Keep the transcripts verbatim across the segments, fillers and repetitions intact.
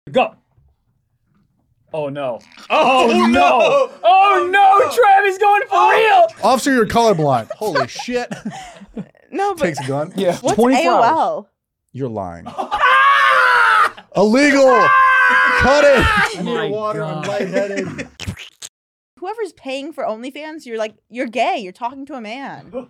Go. Oh no. Oh no. Oh no, Travis going for real. Officer, you're colorblind. Holy shit. No, but Takes a gun. Yeah. what's twenty-four A O hours. L? You're lying. Illegal. Cut it. I My need water. I'm God. lightheaded. Whoever's paying for OnlyFans, you're like, you're gay. You're talking to a man.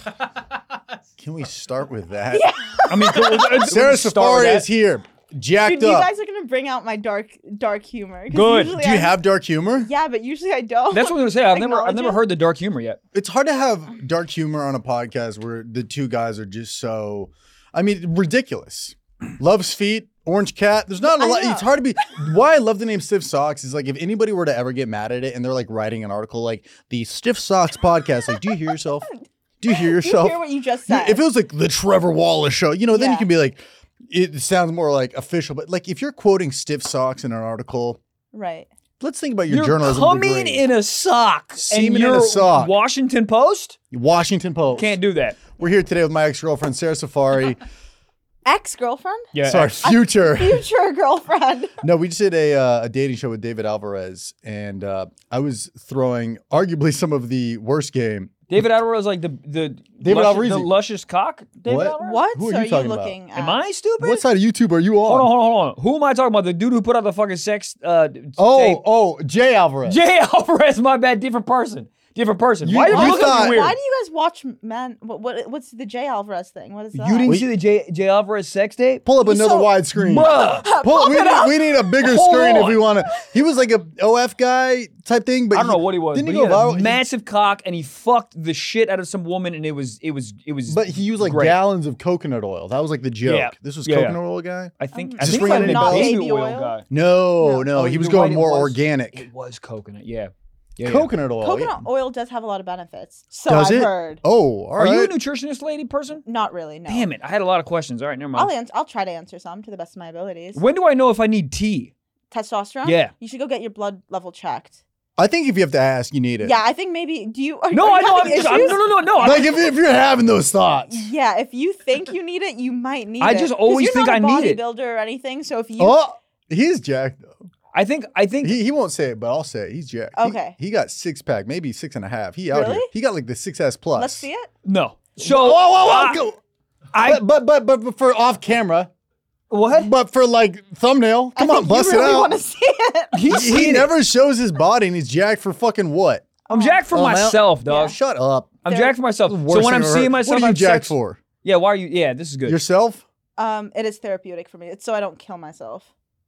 Can we start with that? I mean, cool. Sarah Safari is here. Jacked Dude, you up. guys are gonna bring out my dark, dark humor. 'Cause Good. usually Do you I'm- have dark humor? Yeah, but usually I don't. That's what I was gonna say. I've never, I've Acknowledge never it. heard the dark humor yet. It's hard to have dark humor on a podcast where the two guys are just so, I mean, ridiculous. Loves feet, orange cat. There's not a I lot. know. It's hard to be. Why I love the name Stiff Socks is like if anybody were to ever get mad at it and they're like writing an article like the Stiff Socks podcast, like, do you hear yourself? Do you hear You yourself? hear what you just You- said. If it was like the Trevor Wallace show, you know, then you Yeah. can be like, it sounds more like official. But like if you're quoting Stiff Socks in an article, right. let's think about your You're journalism coming degree. in a sock. Semen and in a you're sock. Washington Post? Washington Post. Can't do that. We're here today with my ex-girlfriend, Sarah Safari. Ex-girlfriend? Yeah. Sorry, future. Future girlfriend. No, we just did a uh, a dating show with David Alvarez, and uh, I was throwing arguably some of the worst game. David Alvarez, like the the David luscious, Alvarez. the luscious cock. David What? Alvarez? What Who are you are you talking about? looking at? Am I stupid? What side of YouTube are you on? Hold on, hold on, hold on. Who am I talking about? The dude who put out the fucking sex uh Oh, tape? oh, Jay Alvarez. Jay Alvarez, my bad, different person. Different person. You- Why did you you look at thought- me weird? Why do you guys watch men? What, what what's the J Alvarez thing? What is that? You didn't Wait. see the Jay, Jay Alvarez sex tape? Pull up another So- wide screen. Bruh. Pull, we, it need, up. we need a bigger Hold screen if on. we want to. He was like a O F guy type thing, but I don't know what he was, Didn't but he he go had a viral? He- massive cock and he fucked the shit out of some woman and it was it was it was But he used like great. gallons of coconut oil. That was like the joke. Yeah. This was Yeah, yeah. coconut oil guy. I think Um, I Just think ringing I'm any a bells? baby Baby oil oil? guy. No, No. no, Oh, he was you're going right, it more was- organic. It was coconut, yeah. Yeah, yeah. Coconut oil. Coconut yeah. oil does have a lot of benefits. So Does I've it? heard. Oh, all Are right. you a nutritionist lady person? Not really, no. Damn it, I had a lot of questions. All right, never I'll mind. answer. I'll try to answer some to the best of my abilities. When do I know if I need tea? Testosterone? Yeah. You should go get your blood level checked. I think if you have to ask, you need it. Yeah, I think maybe. Do you? Are, No, are I you know. I'm having just, I'm, issues? no, no, no, no. I'm- Like if, if you're having those thoughts. Yeah, if you think you need it, you might need I it. just 'Cause always you're think not I a need it. bodybuilder or anything. So if you, Oh, he's jacked though. I think I think He, he won't say it, but I'll say it. He's jacked. He- Okay. He, got six pack, maybe six and a half. He out Really? here. He got like the six S plus. let's see it. no. So Whoa, whoa, whoa! I- go. I, but, but but but for off camera, what? but for like thumbnail. Come I on, think bust you really it out. want to see it. He's He seen it. never shows his body, and he's jacked for fucking what? I'm jacked for Oh, man. myself, dog. Oh, shut up. I'm There- jacked for myself. So Worst when thing I'm I've seeing heard. myself, what are you have jacked sex, for? Yeah, why are you? Yeah, this is good. Yourself? Um, it is therapeutic for me. It's so I don't kill myself.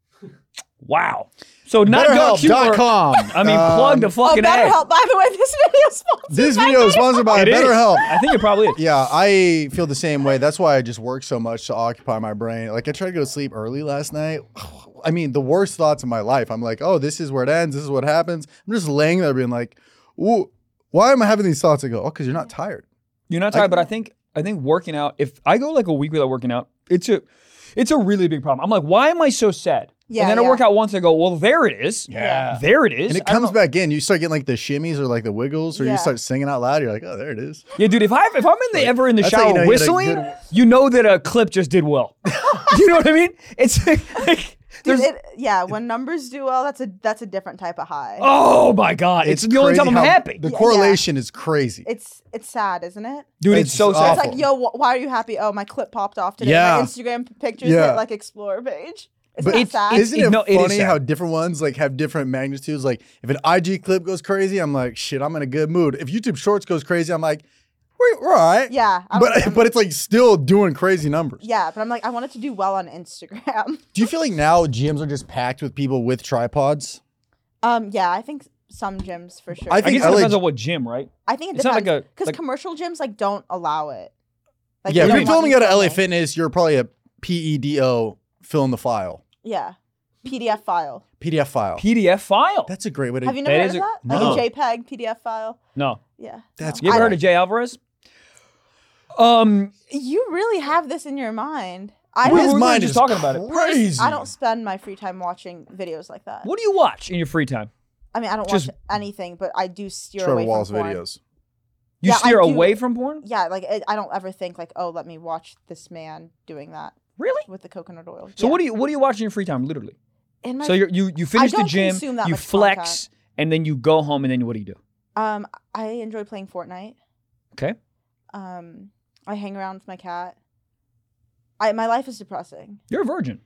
Wow. So not dark BetterHelp humor. dot com. I mean, Um, plug the Oh, fucking A. BetterHelp. By the way, this video is sponsored. This by video is BetterHelp. sponsored by It is. BetterHelp. I think it probably is. Yeah, I feel the same way. That's why I just work so much to occupy my brain. Like I tried to go to sleep early last night. I mean, the worst thoughts of my life. I'm like, oh, this is where it ends. This is what happens. I'm just laying there being like, ooh, why am I having these thoughts? I go, oh, because you're not tired. You're not tired, but I think I think working out. If I go like a week without working out, it's a it's a really big problem. I'm like, why am I so sad? Yeah, and then I yeah. work out once. I go, well, there it is. Yeah. there it is. And it I don't comes know- back in. You start getting like the shimmies or like the wiggles, or Yeah. you start singing out loud. You're like, oh, there it is. Yeah, dude. If I if I'm in the ever in the That's how shower you know you had a whistling, good- you know that a clip just did well. You know what I mean? It's like Dude, there's. it, yeah, when numbers do well, that's a that's a different type of high. Oh my god! It's, the only crazy time I'm how happy, The Yeah, correlation is crazy. It's it's sad, isn't it? dude. It's, it's so sad. It's awful. like, yo, wh- why are you happy? Oh, my clip popped off today. Yeah. My Instagram p- pictures Yeah. hit like explore page. Isn't But that it's- sad? it's- Isn't it no, it is funny sad. how different ones like have different magnitudes? Like if an I G clip goes crazy, I'm like, shit, I'm in a good mood. If YouTube Shorts goes crazy, I'm like, we're, we're all right. yeah, I But was- but it's like still doing crazy numbers. yeah, but I'm like, I want it to do well on Instagram. Do you feel like now gyms are just packed with people with tripods? um, yeah, I think some gyms for sure. I I think guess it L A depends on what gym, right? I think it it's not like depends a- because like- commercial gyms like don't allow it. Like, yeah, they if don't you're want filming you at L A filming. Fitness, you're probably a P E D O, fill in the file. Yeah, P D F file. P D F file. P D F file. That's a great way to. Have you That never heard is of a- that? no. Like a JPEG P D F file. No. Yeah. That's no. You ever I- heard of Jay Alvarez? Um, You really have this in your mind. I We- His we don't. were mind just is talking about it. crazy. I don't spend my free time watching videos like that. what do you watch in your free time? I mean, I don't Just- watch anything, but I do steer Trevor away Wallace from porn. videos. You Yeah, I steer do. away from porn? Yeah, like I I don't ever think like, oh, let me watch this man doing that Really? with the coconut oil. So Yeah. what do you what do you watch in your free time? Literally. In my, So you you you finish the don't gym, consume that you much flex, content. and then you go home, and then what do you do? um, I enjoy playing Fortnite. Okay. Um, I hang around with my cat. I my life is depressing. You're a virgin.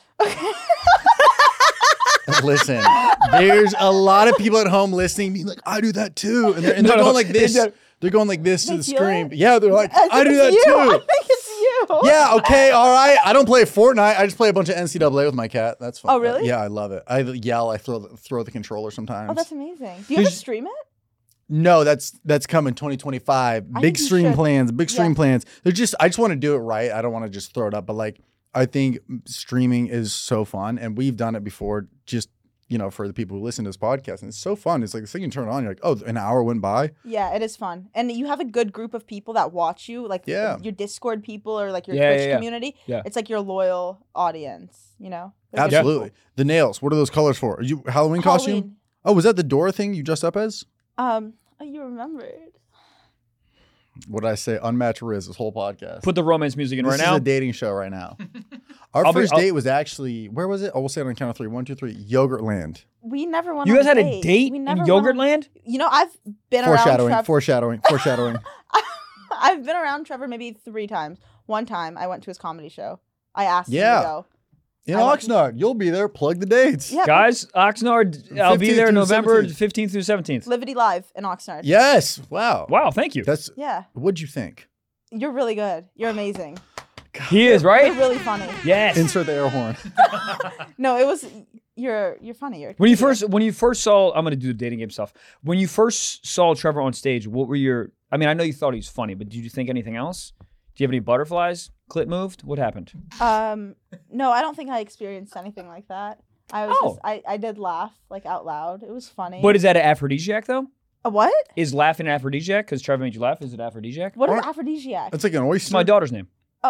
Listen, there's a lot of people at home listening, being like, "I do that too," and they're, and they're No, no, going like this. it's a- They're going like this They to the feel screen. it? Yeah, they're like, I, "I think do that it's you. I too." think it's you. Yeah, okay, all right. I don't play Fortnite. I just play a bunch of N C double A with my cat. That's fun. Oh, really? Yeah, I love it. I yell. I throw the, throw the controller sometimes. Oh, that's amazing. Do you ever There's- stream it? No, that's that's coming twenty twenty-five. I Big think you stream should. plans, big stream Yeah. plans. They're just I just want to do it right. I don't want to just throw it up, but like I think streaming is so fun and we've done it before just, you know, for the people who listen to this podcast. And it's so fun. It's like this thing you turn it on, you're like, "Oh, an hour went by." Yeah, it is fun, and you have a good group of people that watch you, like Yeah. your Discord people or like your Yeah, Twitch yeah, yeah. community. Yeah. It's like your loyal audience. You know. They're good Absolutely. people. The nails, what are those colors for? Are you Halloween costume? Halloween. Oh, was that the Dora thing you dressed up as? Um, oh, you remembered. What did I say? Unmatched Riz, this whole podcast. Put the romance music in this right is now. a dating show right now. Our I'll be- first I'll- date was actually, where was it? Oh, we'll say it on the count of three. One, two, three. Yogurtland. We never went. You on guys had a date. date We in never went Yogurt on- Land? You know, I've been around Foreshadowing, Trevor. foreshadowing, foreshadowing. I've been around Trevor maybe three times. One time, I went to his comedy show. I asked Yeah. him to go. In I love- Oxnard, you'll be there. Plug the dates. Yeah, Guys, Oxnard, I'll be fifteenth there through November seventeenth. fifteenth through seventeenth. Livity Live in Oxnard. Yes. Wow. Wow, thank you. That's. Yeah, What'd you think? you're really good. You're amazing. He is, You're right? really funny. Yes. Insert the air horn. No, it was. You're you're funny. You're When you comedian. first when you first saw, I'm gonna do the dating game stuff. When you first saw Trevor on stage, what were your? I mean, I know you thought he was funny, but did you think anything else? Do you have any butterflies? Clit moved? What happened? Um, no, I don't think I experienced anything like that. I was Oh. just, I, I did laugh like out loud. It was funny. But is that an aphrodisiac though? a what? Is laughing an aphrodisiac? Because Trevor made you laugh. Is it aphrodisiac? What is Aren't- aphrodisiac? It's like an It's oyster. my daughter's name.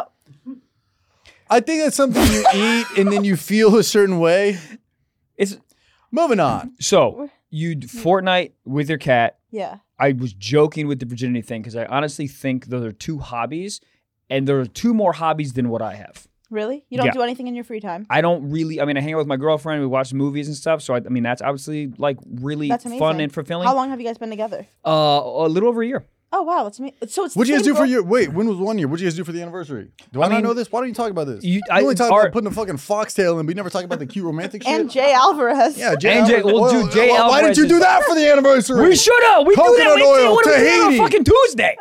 I think that's something you eat and then you feel a certain way. It's Moving on. so you Fortnite with your cat. Yeah. I was joking with the virginity thing because I honestly think those are two hobbies, and there are two more hobbies than what I have. Really? You don't Yeah. do anything in your free time? I don't really. I mean, I hang out with my girlfriend. We watch movies and stuff. So I, I mean, that's obviously like really That's fun amazing. and fulfilling. How long have you guys been together? Uh, a little over a year. Oh wow, that's amazing. So it's What'd the you guys same do for girl- your wait? When was one year? What'd you guys do for the anniversary? Do I, I not mean, know this? Why don't you talk about this? you- You, I- only talk our- about putting a fucking foxtail in, but you never talk about the cute romantic shit. and Jay Alvarez? yeah, Jay. And Jay- Alvarez. well, dude, Jay why, why Alvarez didn't you is- do that for the anniversary? We should have. We do that. Coconut We, oil, what do we do that on a Tahiti. fucking Tuesday?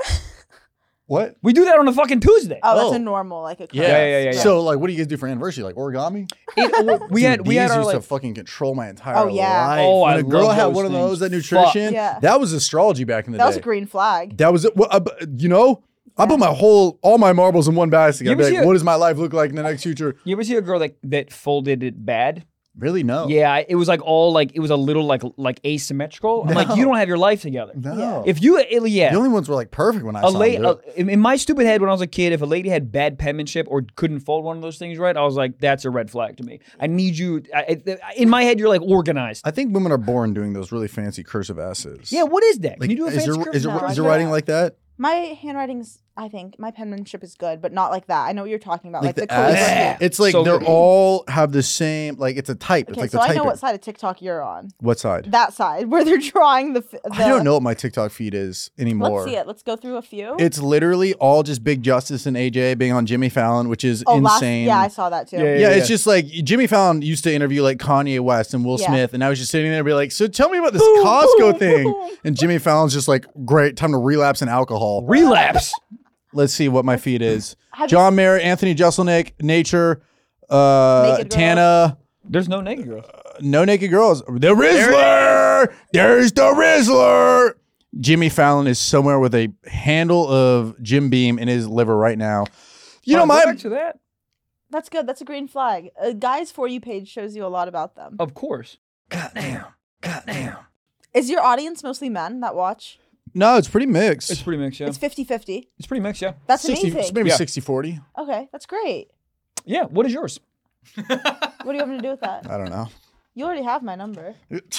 What? We do that on a fucking Tuesday. Oh, that's Oh. a normal like a Yeah. Yeah, yeah, yeah, yeah. So, like, what do you guys do for anniversary? Like origami? It- we Dude, had we these had our used like to fucking control my entire Oh, yeah. life. Oh, when I a girl love had those one of those, that things. nutrition, Yeah. that was astrology back in the That day. was a green flag. That was it. Well, uh, you know, I put my whole, all my marbles in one basket. You I'd be ever like, see a- what does my life look like in the next future? You ever see a girl that that folded it bad? Really? No. Yeah, I- it was like all like it was a little like like asymmetrical. I'm like, No. you don't have your life together. No. Yeah. If you, it, yeah, The only ones were like perfect when I a saw lady them do it. in in my stupid head when I was a kid, if a lady had bad penmanship or couldn't fold one of those things right, I was like, that's a red flag to me. I need you. I, I- in my head, you're like organized. I think women are born doing those really fancy cursive S's. Yeah, what is that? Can Like, you do a is fancy your, curve? is, your, No, is I your writing can't. like that? My handwriting's, I think, my penmanship is good, but not like that. I know what you're talking about, Like like, the the, S? calligraphy. It's like So they're good. all have the same, like it's a type. It's Okay, like so the I typing. know what side of TikTok you're on. What side? That side where they're drawing the. f- the I don't know what my TikTok feed is anymore. Let's see it. Let's go through a few. It's literally all just Big Justice and A J being on Jimmy Fallon, which is oh, last, insane. yeah, I saw that too. Yeah, Yeah, it's just like Jimmy Fallon used to interview like Kanye West and Will Yeah. Smith, and I was just sitting there and be like, so tell me about this Boom, Costco boom, thing. boom. And Jimmy Fallon's just like, great, time to relapse in alcohol. relapse. Let's see what my feed is. Have you John Mayer, Anthony Jeselnik, Nature, uh, Naked girls. Tana, There's no naked girls. No Naked Girls. The Rizzler! There's the Rizzler! Jimmy Fallon is somewhere with a handle of Jim Beam in his liver right now. You know, Oh, go my back to that. That's good. That's a green flag. A guy's For You page shows you a lot about them. Of course. Goddamn. Goddamn. Is your audience mostly men that watch? No, it's pretty mixed. It's pretty mixed, yeah. It's fifty-fifty. It's pretty mixed, yeah. That's sixty, amazing. maybe Yeah. sixty forty. Okay, that's great. Yeah. What is yours? What do you want me to do with that? I don't know. You already have my number.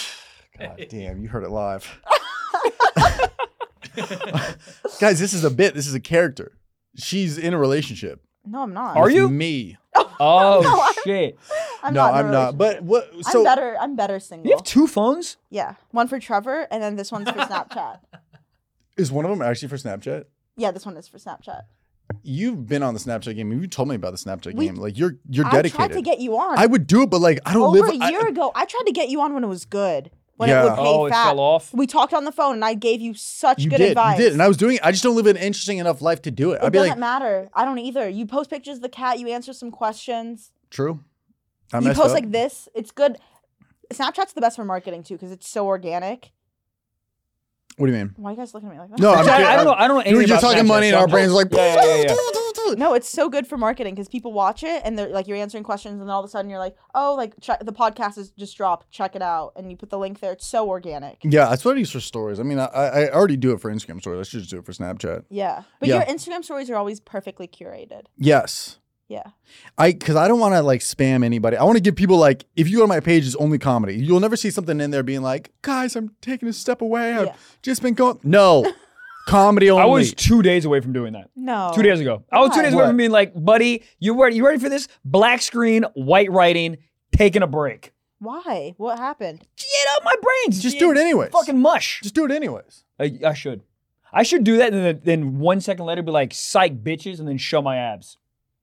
God damn, you heard it live. Guys, this is a bit. This is a character. She's in a relationship. No, I'm not. Are with you? Me. Oh No, I'm- shit! I'm no, not in a I'm not. But relationship. what? So I'm better. I'm better single. You have two phones? Yeah, one for Trevor, and then this one's for Snapchat. is one of them actually for Snapchat? Yeah, this one is for Snapchat. You've been on the Snapchat game. You told me about the Snapchat We- game. Like you're you're I dedicated. tried to get you on. I would do it, but like I don't Over live. a year I, ago, I tried to get you on when it was good. When Yeah. it would pay Oh, it fat. fell off. We talked on the phone, and I gave you such you good did, advice. you did, and I was doing it. I just don't live an interesting enough life to do it. It I'd be doesn't like, matter. I don't either. You post pictures of the cat. You answer some questions. true. I you messed post up. like this. It's good. Snapchat's the best for marketing too because it's so organic. What do you mean? Why are you guys looking at me like that? No, I'm I, kidding. I don't know. I don't know. You're, anything you're about talking Snapchat, money, and so our I'm brains are like. just- Yeah, yeah, yeah, yeah. No, it's so good for marketing because people watch it and they're like, you're answering questions, and then all of a sudden you're like, oh, like check, the podcast has just dropped. Check it out, and you put the link there. It's so organic. Yeah, that's what I use for stories. I mean, I, I already do it for Instagram stories. Let's just do it for Snapchat. Yeah, but Yeah. your Instagram stories are always perfectly curated. Yes. Yeah. I because I don't want to like spam anybody. I want to give people like if you go to my page, it's only comedy. You'll never see something in there being like, guys, I'm taking a step away. I've Yeah. just been going. No, comedy only. I was two days away from doing that. No. Two days ago. I was two Why? days away What? from being like, buddy, you ready, you ready for this? Black screen, white writing, taking a break. Why? What happened? Get out my brains. Just do it anyways. Fucking mush. Just do it anyways. I, I should. I should do that and then, then one second later be like, psych bitches, and then show my abs.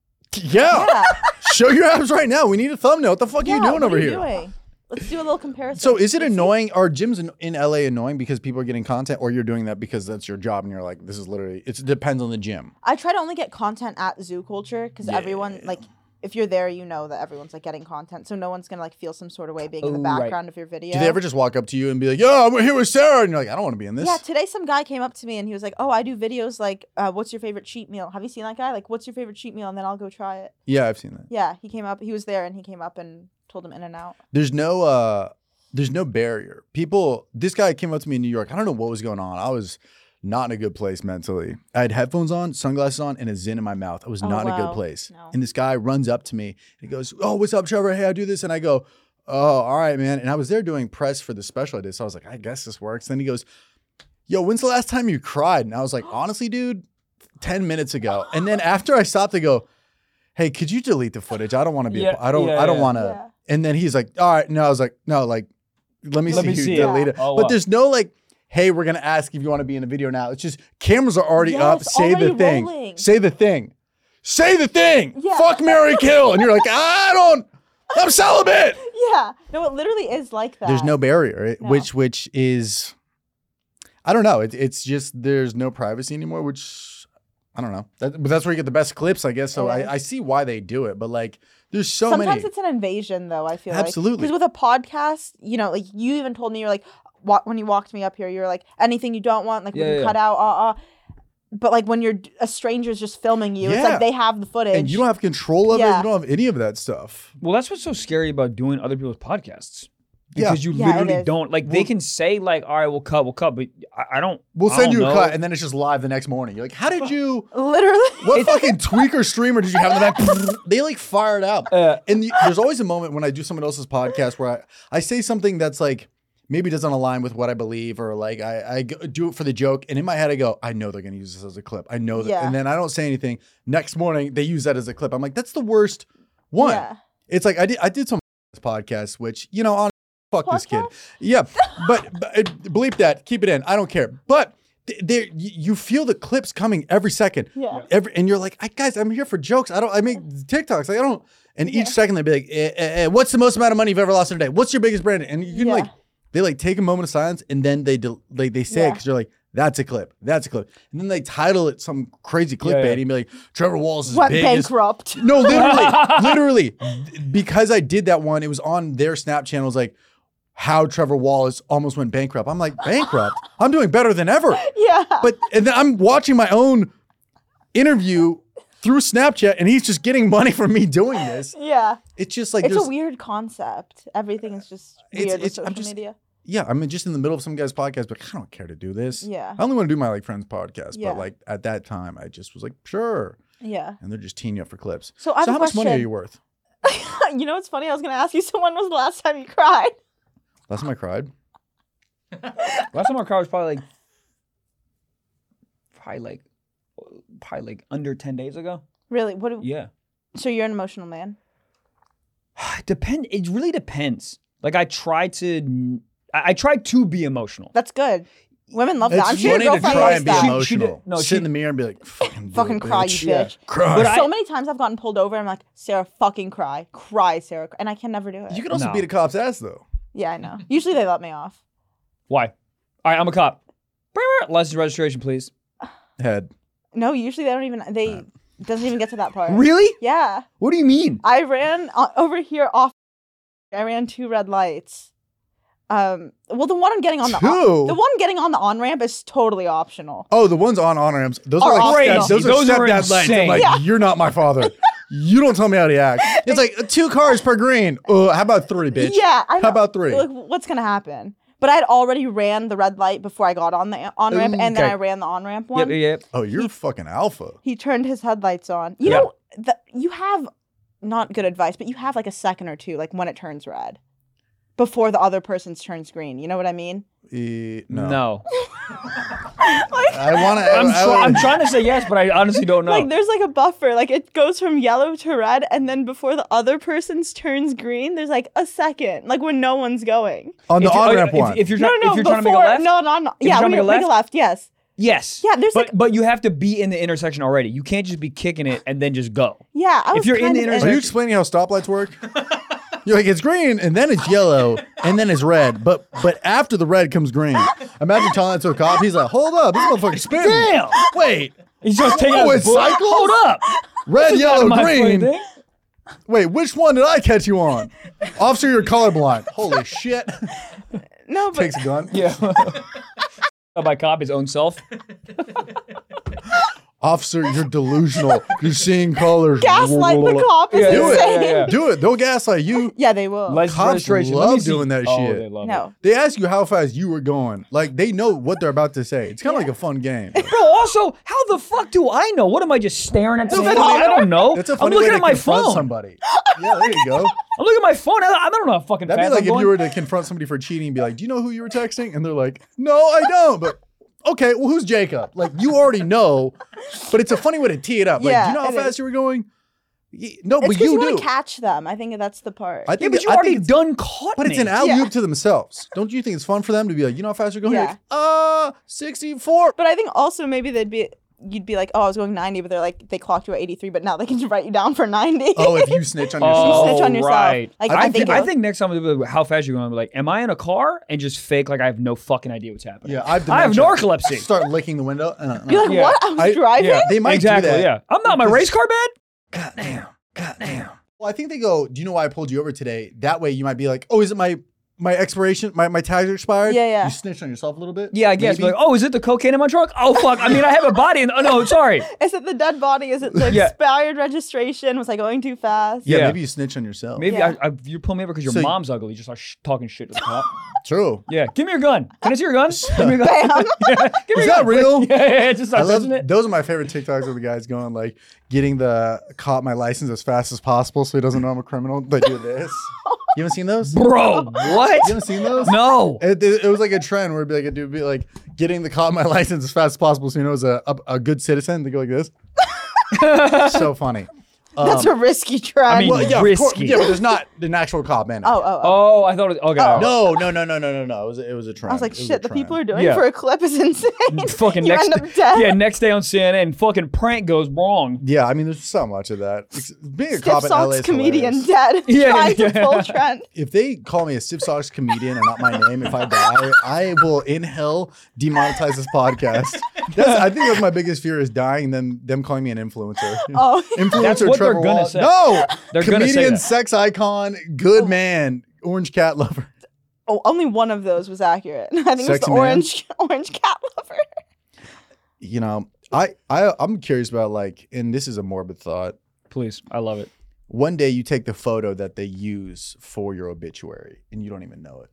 Yeah. Yeah. Show your abs right now. We need a thumbnail. What the fuck yeah, are you doing what over are you here? Doing? Let's do a little comparison. So is it Let's see. annoying? Are gyms in, in L A annoying because people are getting content, or you're doing that because that's your job and you're like, this is literally, it's, it depends on the gym. I try to only get content at Zoo Culture because Yeah. everyone like. If you're there, you know that everyone's like getting content, so no one's gonna like feel some sort of way being in the Oh, right. background of your video. Do they ever just walk up to you and be like, yo, I'm here with Sarah? And you're like, I don't want to be in this. Yeah, today some guy came up to me and he was like, "Oh, I do videos like, uh, what's your favorite cheat meal? Have you seen that guy? Like, what's your favorite cheat meal? And then I'll go try it." Yeah, I've seen that. Yeah, he came up. He was there and he came up and told him in and out. There's no uh there's no barrier. People this guy came up to me in New York. I don't know what was going on. I was not in a good place mentally. I had headphones on, sunglasses on, and a Zyn in my mouth. I was Oh, not in a wow. good place. No. And this guy runs up to me and he goes, "Oh, what's up, Trevor? Hey, I do this." And I go, "Oh, all right, man." And I was there doing press for the special I did. So I was like, I guess this works. Then he goes, "Yo, when's the last time you cried?" And I was like, honestly, dude, ten minutes ago. And then after I stopped, I go, "Hey, could you delete the footage? I don't want to be, Yeah, a, I don't, yeah, I don't yeah. want to." Yeah. And then he's like, "All right." No, I was like, "No, like, let me Let see me you see it. delete it." Oh, but wow. there's no like, "Hey, we're going to ask if you want to be in a video now." It's just cameras are already up. Yes, Say the already thing. rolling. Say the thing. Say the thing. Yeah. Fuck, marry, kill. And you're like, I don't, I'm celibate. Yeah. No, it literally is like that. There's no barrier, it- No. which, which is, I don't know. It, it's just, there's no privacy anymore, which I don't know. That, but that's where you get the best clips, I guess. So It is. I, I see why they do it, but like, there's so Sometimes many. it's an invasion, though. I feel Absolutely. Because with a podcast, you know, like you even told me you're like, wa- when you walked me up here, you're like, anything you don't want, like we Yeah, can yeah. cut out. Uh, uh. But like when you're a stranger's just filming you, it's Yeah. like they have the footage. And you don't have control of it. Yeah. You don't have any of that stuff. Well, that's what's so scary about doing other people's podcasts. Yeah. Because you Yeah, it literally is. don't like. They We'll- can say like, "All right, we'll cut, we'll cut," but I, I don't. We'll I send don't you a know. cut, and then it's just live the next morning. You're like, how did you? Literally. What fucking tweaker streamer did you have in the back? They like fire it out. Uh, And the, there's always a moment when I do someone else's podcast where I, I say something that's like maybe doesn't align with what I believe, or like I, I go- do it for the joke. And in my head, I go, I know they're going to use this as a clip. I know that. Yeah. And then I don't say anything. Next morning, they use that as a clip. I'm like, that's the worst one. Yeah. It's like I did, I did some podcast, which, you know, on fuck this kid. Podcast? Yeah. But, but uh, bleep that. Keep it in. I don't care. But th- there, y- you feel the clips coming every second. Yeah. Every, and you're like, I, guys, I'm here for jokes. I don't, I make TikToks. Like, I don't, and Yeah. each second they'd be like, eh, eh, eh, what's the most amount of money you've ever lost in a day? What's your biggest brand? And you can Yeah. like, they like take a moment of silence and then they, del- they, they say it Yeah. because you're like, that's a clip. That's a clip. And then they title it some crazy clickbait yeah. and be like, Trevor Wallace is Went big. bankrupt. No, literally, literally, because I did that one. It was on their Snap channel. It was like how Trevor Wallace almost went bankrupt. I'm like, bankrupt? I'm doing better than ever. Yeah. But and then I'm watching my own interview through Snapchat, and he's just getting money from me doing this. yeah. It's just like It's there's, a weird concept. Everything is just It's- weird with it's- I'm social just- media. yeah. I'm just in the middle of some guy's podcast, but I don't care to do this. Yeah. I only want to do my like friend's podcast, Yeah. but like at that time, I just was like, sure. Yeah. And they're just teeing you up for clips. So I have so a how much money are question. you worth? You know what's funny? I was gonna ask you. So when was the last time you cried? Last time I cried. Last time our car was probably like, probably like, probably like under ten days ago. Really? What? do- Yeah. So you're an emotional man. Depend. It really depends. Like I try to, I, I try to be emotional. That's good. Women love that. It's I'm sure your funny to girlfriend try loves and be that. She- emotional. she did- no, Sit she- in the mirror and be like, fucking, do Fucking it, cry, bitch. you Yeah. bitch. Cry. But I- So many times I've gotten pulled over. I'm like, Sarah, fucking cry, cry, Sarah, and I can never do it. You can also No. beat a cop's ass though. Yeah, I know. Usually they let me off. Why? All right, I'm a cop. License registration, please. Head. No, usually they don't even. They it doesn't even get to that part. Really? Yeah, What do you mean? I ran uh, over here off. I ran two red lights. Um, well, the one I'm getting on the Two? the one getting on the on ramp is totally optional. Oh, the ones on on ramps. Those Are are like crazy. step, those, Those are are stepdad lights. I'm insane. like, Yeah. you're not my father. You don't tell me how to act. It's like uh, two cars per green. Uh, how about three, bitch? Yeah, I know. How about three? Like, what's gonna happen? But I'd already ran the red light before I got on the on ramp, Ooh, and then okay. I ran the on ramp Yep, one. yep, yep. Oh, you're fucking alpha. He turned his headlights on. You Yeah. know, the, you have not good advice, but you have like a second or two, like when it turns red, before the other person's turns green. You know what I mean? E- no. No. I want to. I'm, try- I'm trying to say yes, but I honestly don't know. Like there's like a buffer, like it goes from yellow to red, and then before the other person's turns green, there's like a second, like when no one's going. on the If you- on okay, ramp if, one. If you're, No, try- no, if you're before, trying to make a left, no, no, no. you're Yeah, trying we to make a make a left. Yes. yes. Yeah, there's but like- but you have to be in the intersection already. You can't just be kicking it and then just go. Yeah, I If was you're in kind the of intersection- Are you explaining how stoplights work? You're like, it's green, and then it's yellow, and then it's red. But but after the red comes green. Imagine telling that to a cop. He's like, hold up, this motherfucker's spinning. Damn. Wait, He's just taking Oh, out it's his book. cycles? Hold up. red, This is yellow, not my fucking green. thing. Wait, which one did I catch you on? Officer, you're colorblind. Holy shit. no, but Takes a gun. Yeah. By cop his own self. Officer, you're delusional. You're seeing colors. gaslight the cop is Yeah, Do it. insane. yeah, yeah. Do it. They'll gaslight you. Yeah, they will. License Cops registration. love Let me see. doing that Oh, shit. they love it. No. They ask you how fast you were going. Like, they know what they're about to say. It's kind of like a fun game. Bro, also, how the fuck do I know? What am I just staring at the That's a thing? funny- I don't know. That's a I'm funny looking way at to my confront phone. somebody. Yeah, there you go. I'm looking at my phone. I, I don't know how fucking That'd be fast like I'm if going. you were to confront somebody for cheating and be like, do you know who you were texting? And they're like, no, I don't. But okay, well, who's Jacob? Like, you already know, but it's a funny way to tee it up. Like, Yeah, do you know how it fast is. you were going? Y- No, It's but because you, you want do. to catch them. I think that's the part. I yeah, think, but you I already think it's, done caught but me. it's an alley oop Yeah. to themselves. Don't you think it's fun for them to be like, you know how fast you're going? You're Yeah. like, uh, sixty-four. But I think also maybe they'd be you'd be like, oh, I was going ninety, but they're like they clocked you at eighty-three, but now they can write you down for ninety. Oh, if you snitch on Oh, yourself. snitch on yourself. right. Like, I, I think, think I you'll- think next time I'm gonna be like, how fast you going? I'll be like, am I in a car? And just fake like I have no fucking idea what's happening. Yeah, I've I have dementia. narcolepsy. Start licking the window. Uh, uh. Be like, Yeah. what? I was I- driving. Yeah, They might do exactly. that. Yeah, I'm not my race car bad. God damn. God damn. Well, I think they go, do you know why I pulled you over today? That way you might be like, oh, is it my my expiration, my, my tags are expired? Yeah, yeah. You snitched on yourself a little bit? Yeah, I guess. Maybe? Like, oh, is it the cocaine in my trunk? Oh fuck! I mean, I have a body. In, oh no, sorry. Is it the dead body? Is it the Yeah. expired registration? Was I going too fast? Yeah, Yeah. maybe you snitch on yourself. Maybe Yeah. I, I, you pull me over because your So- mom's ugly. You just start sh- talking shit to the cop. True. Yeah, give me your gun. Can I see your gun? Give me your gun. Bam. Yeah, give me Is your that gun. real? Yeah, yeah, yeah. Just I start love touching it. those are my favorite TikToks of the guys going like getting the cop my license as fast as possible so he doesn't know I'm a criminal. They do this. You haven't seen those? You Bro, what? haven't seen those? No. It, it, it was like a trend where it'd be like a dude would be like getting the cop my license as fast as possible so he knows a, a, a good citizen. They go like this. So funny. That's Um, a risky trend. I mean- well, yeah, of course- risky. yeah, but there's not an actual cop in it. oh, oh, oh. Oh, I thought it okay. Oh. No, no, no, no, no, no, no. It was it was a trend. I was like, It a shit, the trend. people are doing Yeah. for a clip is insane. Fucking you next end up dead. Yeah, next day on C N N, fucking prank goes wrong. Yeah, I mean, there's so much of that. Ex- Being a Stiff cop in L A socks is comedian hilarious. dead. Yeah, Trying yeah. to pull trend. If they call me a stiff socks comedian and not my name, if I die, I will in hell demonetize this podcast. That's, I think that's my biggest fear is dying, and then them calling me an influencer. Oh, Influencer That's what they're Trevor gonna Wallace. say. No, They're gonna say comedian, that. sex icon, good man, orange cat lover. oh, only one of those was accurate. I think it was Sexy the man? orange orange cat lover. You know, I, I I'm curious about like, and this is a morbid thought. Please, I love it. One day you take the photo that they use for your obituary and you don't even know it.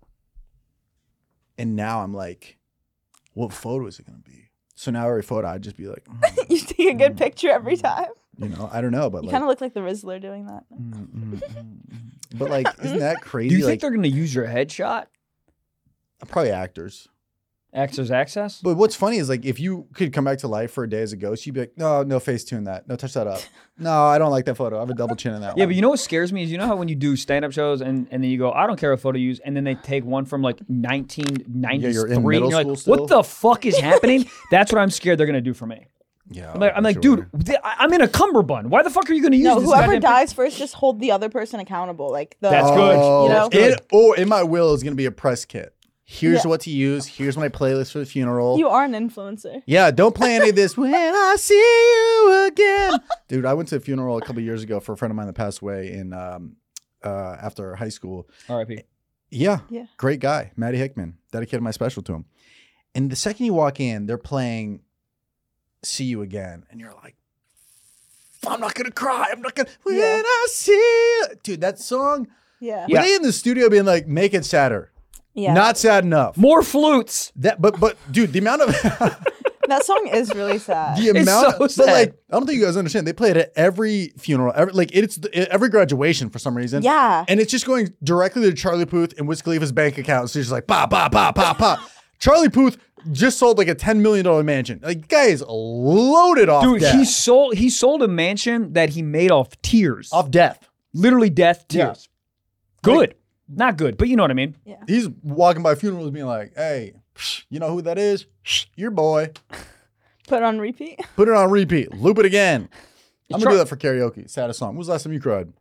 And now I'm like, what photo is it going to be? So now every photo I'd just be like, mm, You take a good picture every time. you know, I don't know, but You like, kind of look like the Rizzler doing that. mm, mm, mm, mm. but like, isn't that crazy? Do you like, think they're gonna use your headshot? probably actors. Access access. But what's funny is like if you could come back to life for a day as a ghost, you'd be like, no, no face tune that. No, touch that up. No, I don't like that photo. I have a double chin in that Yeah, one. but you know what scares me is you know how when you do stand-up shows and, and then you go, I don't care what photo you use, and then they take one from like nineteen ninety-three, Yeah, you're in and middle you're school like, still? what the fuck is happening? That's what I'm scared they're gonna do for me. Yeah, I'm like, I'm for like, sure. dude, th- I- I'm in a cummerbund. Why the fuck are you gonna use No, this? whoever goddamn dies first, just hold the other person accountable. Like the That's good. Oh, You know? It, or in my will is gonna be a press kit. Here's Yeah. what to use. Here's my playlist for the funeral. You are an influencer. Yeah, don't play any of this. When I see you again, dude. I went to a funeral a couple years ago for a friend of mine that passed away in um, uh, after high school. R I P. Yeah, Yeah. great guy, Matty Hickman. Dedicated my special to him. And the second you walk in, they're playing "See You Again," and you're like, "I'm not gonna cry. I'm not gonna." When Yeah. I see, you. Dude, that song. Yeah. Yeah. Were they in the studio being like, "Make it sadder"? Yeah. Not sad enough. More flutes. That, but but dude, the amount of That song is really sad. the It's amount, so but sad. like I don't think you guys understand. They play it at every funeral, every like it's the, every graduation for some reason. Yeah. and it's just going directly to Charlie Puth and Wiz Khalifa's bank account. So she's like, pa pa pa pa pa. Charlie Puth just sold like a ten million dollar mansion. Like, the guy is loaded off. Dude, death. he sold he sold a mansion that he made off tears. off death. Literally death Yeah. tears. Good. Not good, but you know what I mean. He's walking by funerals, being like, "Hey, you know who that is? Your boy. Put it on repeat. Put it on repeat. Loop it again." I'm gonna Char- do that for karaoke. Saddest song. When was the last time you cried?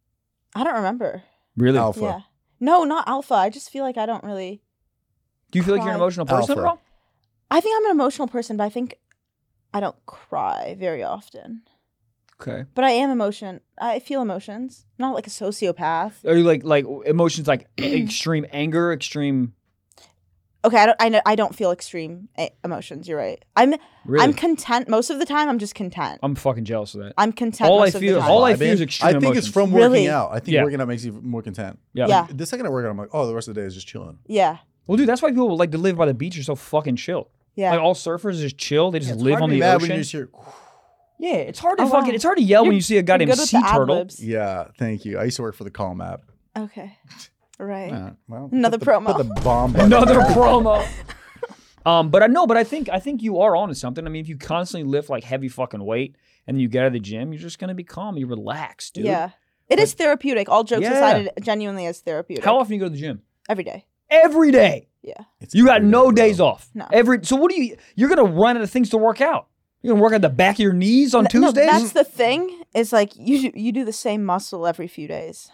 I don't remember. Really? Alpha. Yeah. No, not alpha. I just feel like I don't really. Do you feel like you're an Cry. emotional person, Alpha. bro? I think I'm an emotional person, but I think I don't cry very often. Okay. But I am emotion. I feel emotions. I'm not like a sociopath. Are you like like emotions like extreme anger, extreme Okay, I don't. I, know, I don't feel extreme e- emotions. You're right. I'm. really? I'm content most of the time. I'm just content. I'm fucking jealous of that. I'm content. All I most of feel- the time. all I Vibing. feel is extreme I think emotions. it's from working Really? out. I think Yeah. working out makes you more content. Yeah. Yeah. The second I work out, I'm like, oh, the rest of the day is just chilling. Yeah. Well, dude, that's why people like to live by the beach are so fucking chill. Yeah. Like all surfers just chill. They just It's live hard on to be the mad ocean. when you just hear, Yeah, it's hard to Oh, fucking. wow. It's hard to yell when You're- you see a You're goddamn good with sea the turtle. ad-libs. yeah, thank you. I used to work for the Calm app. Okay. Right. Uh, well, Another put the, promo. Put the bomb button Another there. promo. Um, but I know, but I think I think you are onto something. I mean, if you constantly lift like heavy fucking weight and then you get out of the gym, you're just gonna be calm. You relax, dude. Yeah. It is therapeutic. All jokes Yeah. aside, it genuinely is therapeutic. How often do you go to the gym? Every day. Every day. Yeah. It's You got every no day, bro. days off. No. Every so what do you? You're gonna run out of things to work out. You're gonna work out the back of your knees on N- no, Tuesdays. that's the thing. Is like you you do the same muscle every few days.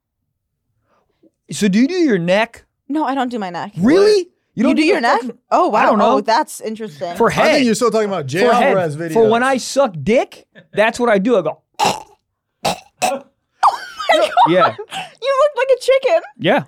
So do you do your neck? No, I don't do my neck. Really? You, do your neck? fucking- Oh wow. I don't know. Oh, that's interesting. for I head. think you're still talking about Jay for head. Alvarez videos. For when I suck dick, that's what I do. I go. Yeah, You look like a chicken. yeah.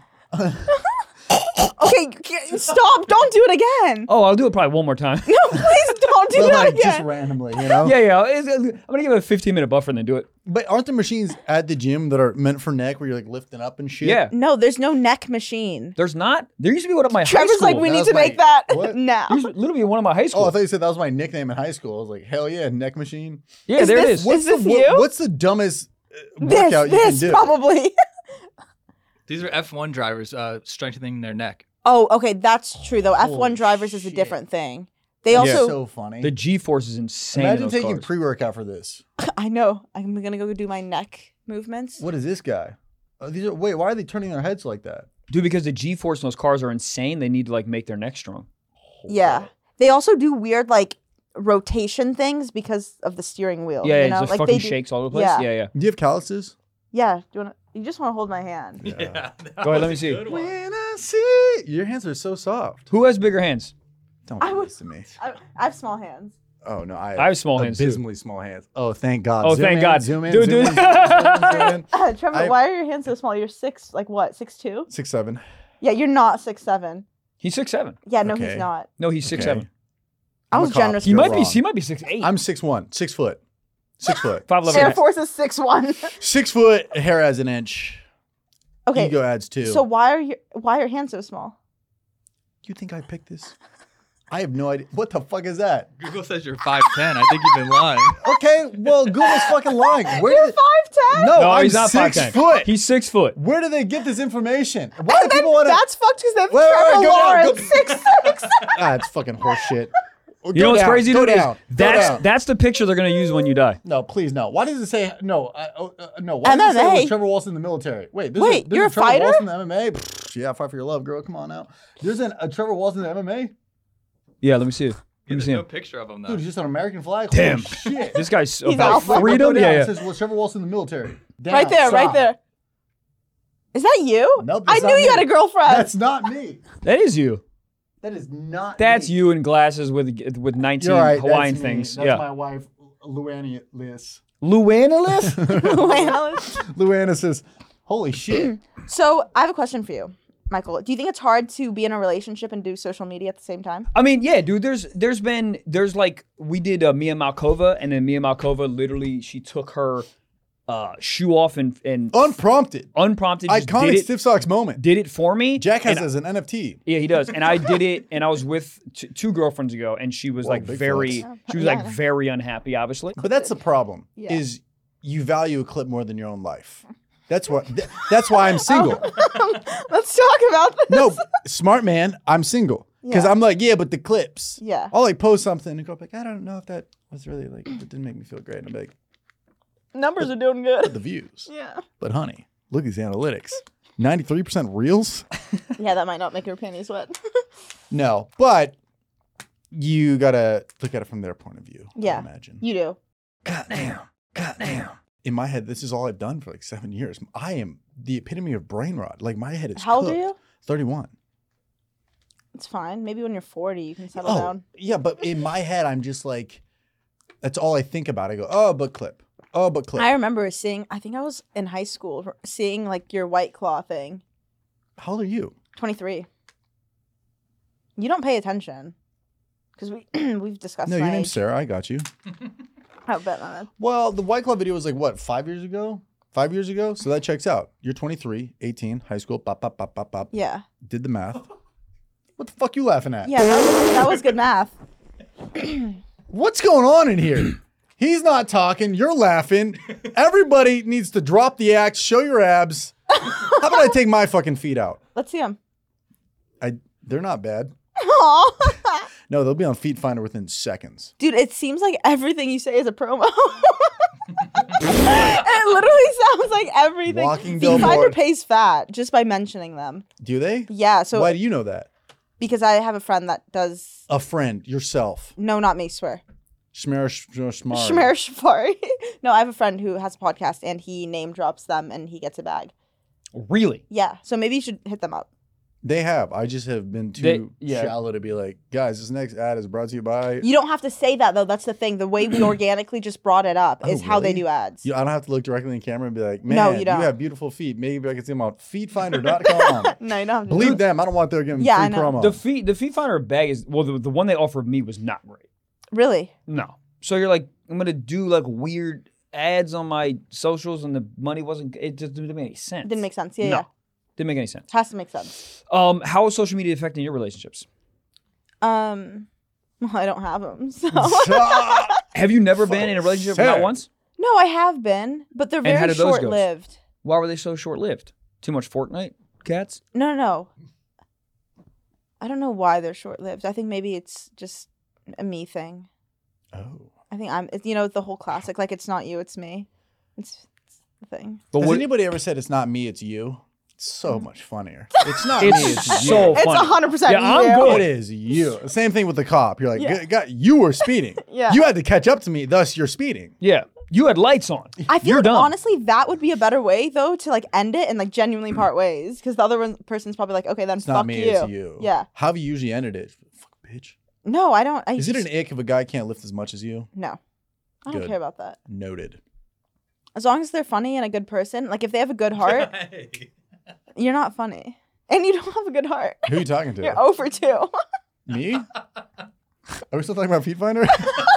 Okay, g- stop. Don't do it again. Oh, I'll do it probably one more time. No, please don't do But, that like, just again. randomly, you know? yeah, yeah. it's- it's- I'm gonna give it a fifteen minute buffer and then do it. But aren't there machines at the gym that are meant for neck where you're like lifting up and shit? Yeah. No, there's no neck machine. There's not. There used to be one at my high Trevor's school. like, we That need was to my- make that what? now. There used to literally be one at my high school. Oh, I thought you said that was my nickname in high school. I was like, hell yeah, neck machine. yeah, Is there it this- is. what- What's this the you? what's the dumbest uh, This, workout you this can do? probably. These are F one drivers uh, strengthening their neck. Oh, okay, that's true though. F one Holy drivers is a shit. different thing. They Yeah. also, so funny. The G force is insane. in Imagine those taking cars. pre-workout for this. I know. I'm gonna go do my neck movements. What is this guy? Oh, these are, wait, why are they turning their heads like that? Dude, because the G force in those cars are insane. They need to like make their neck strong. Yeah, they also do weird like rotation things because of the steering wheel. Yeah, you it know? just like fucking they do- shakes all over the place. Yeah. Yeah, yeah. Do you have calluses? Yeah, do you want to? You just want to hold my hand. Yeah. Go ahead, let me see. When I see your hands are so soft. Who has bigger hands? Don't I do would- this to me. I, I have small hands. Oh no, I have, I have small hands, too. abysmally small hands. Oh, thank God. Oh, Zoom thank in, God. Zoom in, Dude, zoom dude. in, zoom in, zoom in, zoom in. Uh, Trevor, I- why are your hands so small? You're six, like what? Six two? Six seven. Yeah, you're not six seven. He's six seven. Yeah, no, Okay. he's not. No, he's six Okay. seven. I I'm a was cop. generous. He You're might be. wrong. He might be six eight. I'm six one, six foot, six foot, five eleven. Air Force is six one. six foot. Hair adds an inch. Okay, Ego adds two. so why are your why are your hands so small? you think I picked this? I have no idea. What the fuck is that? Google says you're five ten. I think you've been lying. Okay, well, Google's fucking lying. Where You're did five ten? No, No, I'm he's not six five ten. foot. He's six foot. Where do they get this information? Why do And then people want to? that's fucked because they have Wait, wait, Trevor wait, go down, Lawrence, go- six six. Ah, it's fucking horseshit. You know what's crazy, Go dude? Is down. Go That's down. that's the picture they're gonna use when you die. No, please no. Why does it say no? Uh, oh, uh, no. Why does it say M M A? was Trevor Wilson in the military? Wait, there's Wait, a, there's you're a a Trevor fighter? Wilson in the M M A. Pfft, yeah, fight for your love, girl. Come on now. There's an, a Trevor Wilson in the M M A. Yeah, let me see. Let me There's see no him. picture of him though. Dude, he's just an American flag. Damn. Holy shit. This guy's He's about alpha. freedom. Go down. Yeah, It yeah. says was Trevor Wilson in the military. Down. Right there, right Stop. there. Is that you? Nope, I that's knew not you me. had a girlfriend. That's not me. That is you. That is not. That's me. you in glasses with with nineteen You're right. Hawaiian that's me. things. That's yeah. my wife, Luana Liz. Luanalis? Luana says, "Holy shit." So I have a question for you, Michael. Do you think it's hard to be in a relationship and do social media at the same time? I mean, yeah, dude. There's there's been there's like we did uh, Mia Malkova, and then Mia Malkova literally she took her uh, shoe off and and Unprompted. unprompted just Iconic did it Stiff Socks moment. did it for me. Jack has and as an N F T. Yeah, he does. And I did it, and I was with t- two girlfriends ago, and she was Whoa, like big very, flex. she was Yeah. like very unhappy, obviously. But that's the problem. Yeah. Is you value a clip more than your own life. That's what. th- that's why I'm single. Let's talk about this. No, smart man. I'm single because Yeah. I'm like, yeah, but the clips. Yeah. I'll like post something and go like, I don't know if that was really like, it didn't make me feel great. And I'm like, Numbers are doing good. the views. Yeah. But honey, look at these analytics. ninety-three percent reels. Yeah, that might not make your panties wet. No, but you gotta look at it from their point of view. Yeah. I imagine. You do. God damn. God damn. In my head, this is all I've done for like seven years. I am the epitome of brain rot. Like my head is How old are cooked. you? thirty-one. It's fine. Maybe when you're forty, you can settle Oh, down. yeah, but in my head, I'm just like, that's all I think about. I go, oh, but clip. Oh, but clip. I remember seeing, I think I was in high school, seeing like your White Claw thing. How old are you? twenty-three. You don't pay attention. Because we, we've discussed No, my your name's age. Sarah. I got you. I bet not. Well, the White Club video was like, what, five years ago? Five years ago? So that checks out. You're twenty-three, eighteen, high school, pop, pop, pop, pop, pop. Yeah. Did the math. What the fuck you laughing at? Yeah, that was, that was good math. What's going on in here? He's not talking. You're laughing. Everybody needs to drop the act, show your abs. How about I take my fucking feet out? Let's see him. I. They're not bad. Aw. No, they'll be on Feet Finder within seconds. Dude, it seems like everything you say is a promo. It literally sounds like everything. Walking Feet Finder billboard. pays fat just by mentioning them. Do they? Yeah, so Why do you know that? because I have a friend that does. A friend, yourself. No, not me. Swear. Shmer, shmer, shmar. Shmer Shafari. No, I have a friend who has a podcast and he name drops them and he gets a bag. Really? Yeah, so maybe you should hit them up. They have. I just have been too They- yeah. shallow to be like, guys, this next ad is brought to you by. You don't have to say that though. That's the thing. The way we organically just brought it up Oh, is how they really? do ads. You, I don't have to look directly in camera and be like, man, No, you don't. have beautiful feet. Maybe I can see them on feet finder dot com. No, you don't have to. Believe them. I don't want their getting Yeah, free I know. promo. The feet the feet finder bag is well the, the one they offered me was not great. Really? No. So you're like, I'm gonna do like weird ads on my socials and the money wasn't it just didn't make any sense. Didn't make sense. Yeah, No. yeah. Didn't make any sense. Has to make sense. Um, how is social media affecting your relationships? Um, well, I don't have them, so. Have you never been in a relationship Fair. not once? No, I have been, but they're And how very did those go? short-lived. Why were they so short lived? Too much Fortnite cats? No, no, no. I don't know why they're short-lived. I think maybe it's just a me thing. oh. I think I'm, it's, you know, the whole classic, like, it's not you, it's me. It's, it's the thing. But Has what, anybody ever said it's not me, it's you? It's so much funnier. It's not It's me, it's so you. It's funny. one hundred percent Yeah, I'm you. good. It is you. Same thing with the cop. You're like, Yeah. "G- God, you were speeding. Yeah. You had to catch up to me, thus you're speeding. yeah, you had lights on. I feel You're like, done. honestly, that would be a better way, though, to, like, end it and, like, genuinely part ways. Because the other one, person's probably like, okay, then It's fuck not me, you. it's you. Yeah. How have you usually ended it? Fuck, bitch. No, I don't. I Is it just- an ick if a guy can't lift as much as you? No. I don't Good. care about that. Noted. As long as they're funny and a good person, like, if they have a good heart, you're not funny. And you don't have a good heart. Who are you talking to? You're oh for two. Me? Are we still talking about Feet Finder?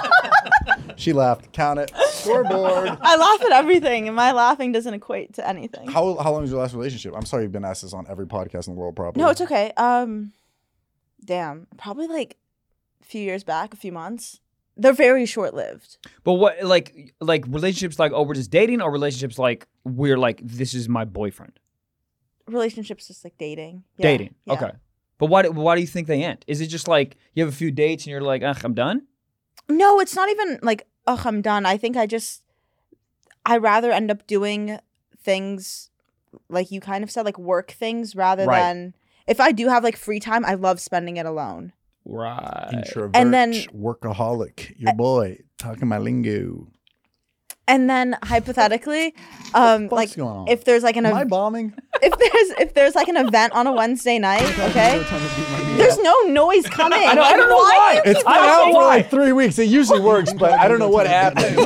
She laughed. Count it. Scoreboard. I laugh at everything, and my laughing doesn't equate to anything. How how long is your last relationship? I'm sorry you've been asked this on every podcast in the world, probably. No, it's okay. Um, damn, probably like few years back, a few months. They're very short lived. But what, like, like relationships like, oh, we're just dating, or relationships like we're like, this is my boyfriend? Relationships just like dating. Yeah, Dating. yeah. Okay. But why, do- why do you think they end? Is it just like you have a few dates and you're like, ugh, I'm done? No, it's not even like, ugh, I'm done. I think I just, I rather end up doing things like you kind of said, like work things rather Right. than, if I do have like free time, I love spending it alone. Right. Introvert, And then- workaholic, your boy talking my lingo. And then hypothetically, um, What's like going on? if there's like an Am I ev- bombing? if there's if there's like an event on a Wednesday night, okay, there's no noise coming. I know- I don't know why. It's been I don't out know for why. like three weeks. It usually works, but I don't know what happened.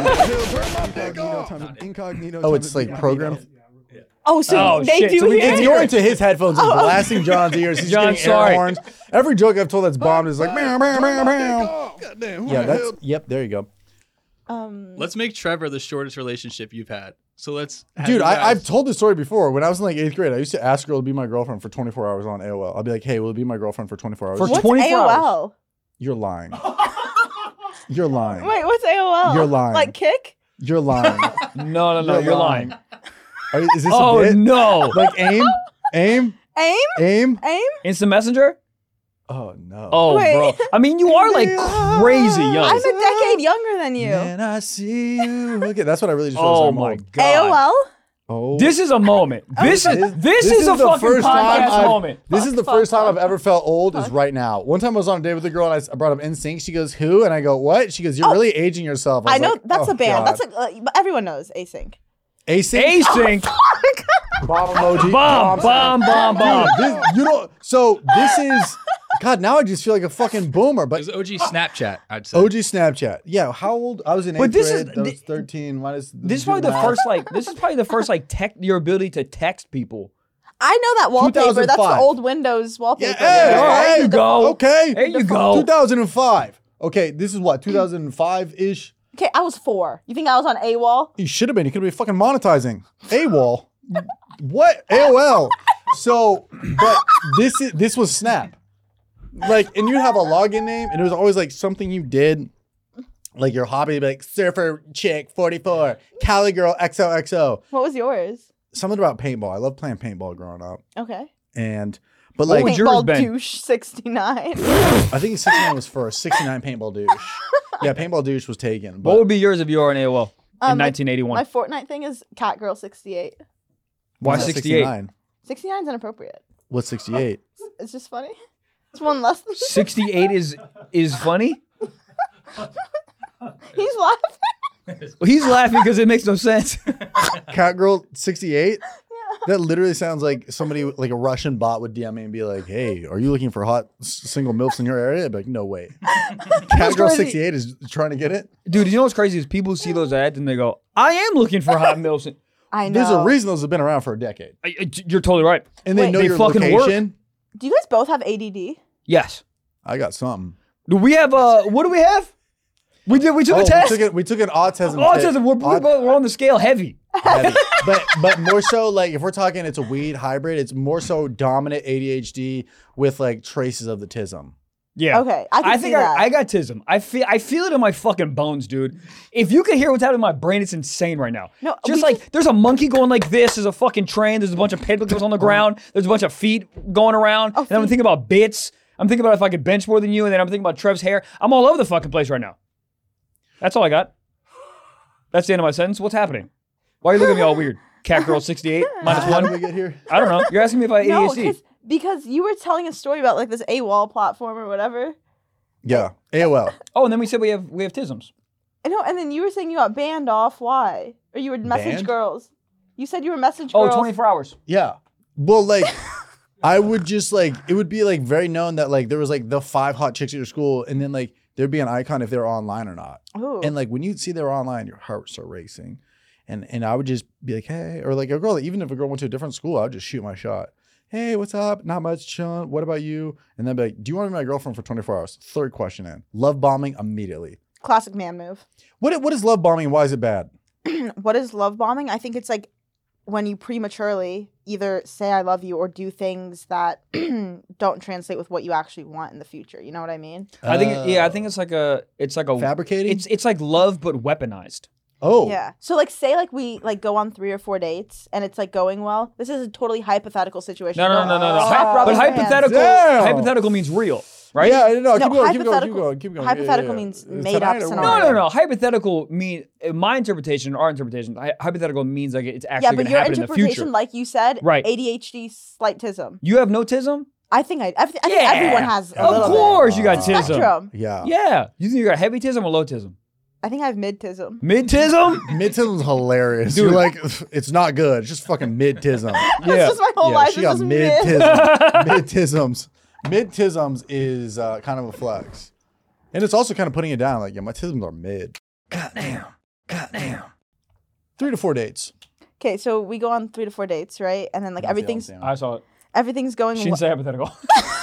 Oh, it's like programmed. Oh, so Oh, they shit. do So we- hear It's it? going to his headphones and blasting John's ears. He's John, getting air sorry. horns. Every joke I've told that's bombed is like, meow, meow, meow, meow. Yeah, that's, yep, there you go. Um, Let's make Trevor the shortest relationship you've had. So let's. have Dude, you I, guys- I've told this story before. When I was in like eighth grade, I used to ask a girl to be my girlfriend for twenty-four hours on A O L. I'll be like, hey, will you be my girlfriend for twenty-four hours? For what's twenty-four A O L? hours. You're lying. You're lying. Wait, what's A O L? You're lying. Like kick? You're lying. No, no, no. You're, lying. Are, is this Oh, a bit? no. Like aim? Aim? Aim? Aim? Aim? Instant Messenger? Oh, no. Oh, Wait. bro. I mean, you are like crazy young. I'm a decade younger than you. And I see you. Look at that's what I really just Oh, realized I'm my old. God. A O L? Oh. This is a moment. This is This- this, is, a the fucking first time podcast I've- moment. This is the Fuck, first fuck, time I've fuck. ever felt old is right now. One time I was on a date with a girl and I s- I brought up N Sync. She goes, who? And I go, what? She goes, you're Oh. really aging yourself. I was know like, that's oh, a band. God. That's like, uh, but everyone knows Async. Async. Async. Bomb emoji. Bomb, bomb, bomb, bomb. This, you know, so this is, God, now I just feel like a fucking boomer. But It was O G Snapchat, I'd say. O G Snapchat. Yeah, how old? I was in eighth But this grade. is- that was thi- thirteen. Minus, This is probably the first like this is probably the first like tech your ability to text people. I know that wallpaper. That's the two thousand five. old Windows wallpaper. Yeah, hey, All right, hey, there you go. Okay. There you two go. thousand five. Okay, this is what, two thousand five ish? Okay, I was four. You think I was on AWOL? You should have been. You could have been fucking monetizing. AWOL. What? A O L. So, but this is this was Snap. Like, and you'd have a login name, and it was always like something you did, like your hobby, like surfer chick forty-four, Cali girl X O X O. What was yours? Something about paintball. I loved playing paintball growing up, Okay. and but What like would yours Paintball been? douche sixty-nine. I think sixty-nine was first. sixty-nine paintball douche. Yeah, paintball douche was taken. What But would be yours if you were an A O L in Um, my- nineteen eighty-one? My Fortnite thing is Catgirl sixty-eight. Why what's sixty-eight? sixty-nine? sixty-nine is inappropriate. What's sixty-eight? It's just funny. It's one less than sixty-eight is is funny. He's laughing. Well, he's laughing because it makes no sense. Catgirl sixty-eight? That literally sounds like somebody, like a Russian bot would D M me and be like, hey, are you looking for hot s- single MILFs in your area? I'd be like, no way. Catgirl crazy. sixty-eight is trying to get it? Dude, you know what's crazy is people see those ads and they go, "I am looking for hot milfs." And- I know. There's a reason those have been around for a decade. I- I- You're totally right. And they Wait. know They your fucking work. location. Do you guys both have A D D? Yes. I got something. Do we have uh? What do we have? We did. We took Oh, a test. we took, it, we took an autism Autism. We're, Aut- we're on the scale heavy. heavy. but but more so like if we're talking it's a weed hybrid, it's more so dominant A D H D with like traces of the tism. Yeah. Okay, I can I see think that. I, I got tism. I feel I feel it in my fucking bones, dude. If you could hear what's happening in my brain, it's insane right now. No, just we like just- there's a monkey going like this. There's a fucking train. There's a bunch of paperclips on the ground. There's a bunch of feet going around. Oh, and I'm feet. thinking about bits. I'm thinking about if I could bench more than you, and then I'm thinking about Trev's hair. I'm all over the fucking place right now. That's all I got. That's the end of my sentence. What's happening? Why are you looking at me all weird? Catgirl sixty-eight minus How did we one. get here? I don't know. You're asking me if I have no, A D H D. because because you were telling a story about like this AWOL platform or whatever. Yeah. A O L. Oh, and then we said we have we have tisms. I know, and then you were saying you got banned off. Why? Or you would message Banned? girls. You said you were message Oh, girls. twenty-four hours. Yeah. Well, like, I would just like, it would be like very known that like there was like the five hot chicks at your school, and then like there'd be an icon if they were online or not. Ooh. And like when you see they were online, your heart would start racing. And and I would just be like, hey, or like a girl, even if a girl went to a different school, I would just shoot my shot. Hey, what's up? Not much, chilling. What about you? And then be like, do you want to be my girlfriend for twenty-four hours? Third question in. Love bombing immediately. Classic man move. What what is love bombing and why is it bad? What is love bombing? I think it's like when you prematurely either say I love you or do things that don't translate with what you actually want in the future. You know what I mean? I think it- yeah, I think it's like a it's like a Fabricating? It's it's like love but weaponized. Oh. Yeah. So like say like we like go on three or four dates and it's like going well. This is a totally hypothetical situation. No, no, Don't no, no, no. slap Hy- rubber but bands. hypothetical Damn. hypothetical means real, right? Yeah, I know. No, keep going, keep going, keep hypothetical- going, keep going. hypothetical Yeah, yeah, yeah. means Is made up tonight or scenario. No, what? no, no. Hypothetical mean in my interpretation, our interpretation. hy- Hypothetical means like it's Yeah, actually but going to your happen in the future. interpretation, like you said, Right. A D H D slight tism. You have no tism? I think I, I, th- I think Yeah. everyone has a Of little course, you got bit. tism. Spectrum. Yeah. Yeah. You think you got heavy tism or low tism? I think I have mid tism. Mid tism? Mid-tism's hilarious. Dude. You're like, it's not good. It's just fucking mid-tism. That's Yeah. just my whole yeah, life. she It's got just mid. mid-tism. Mid-tisms. Mid-tisms is uh, kind of a flex. And it's also kind of putting it down. Like, yeah, my tisms are mid. Goddamn. Goddamn. Three to four dates. Okay, so we go on three to four dates, right? And then like everything's Damn. I saw it. everything's going She well. didn't say hypothetical.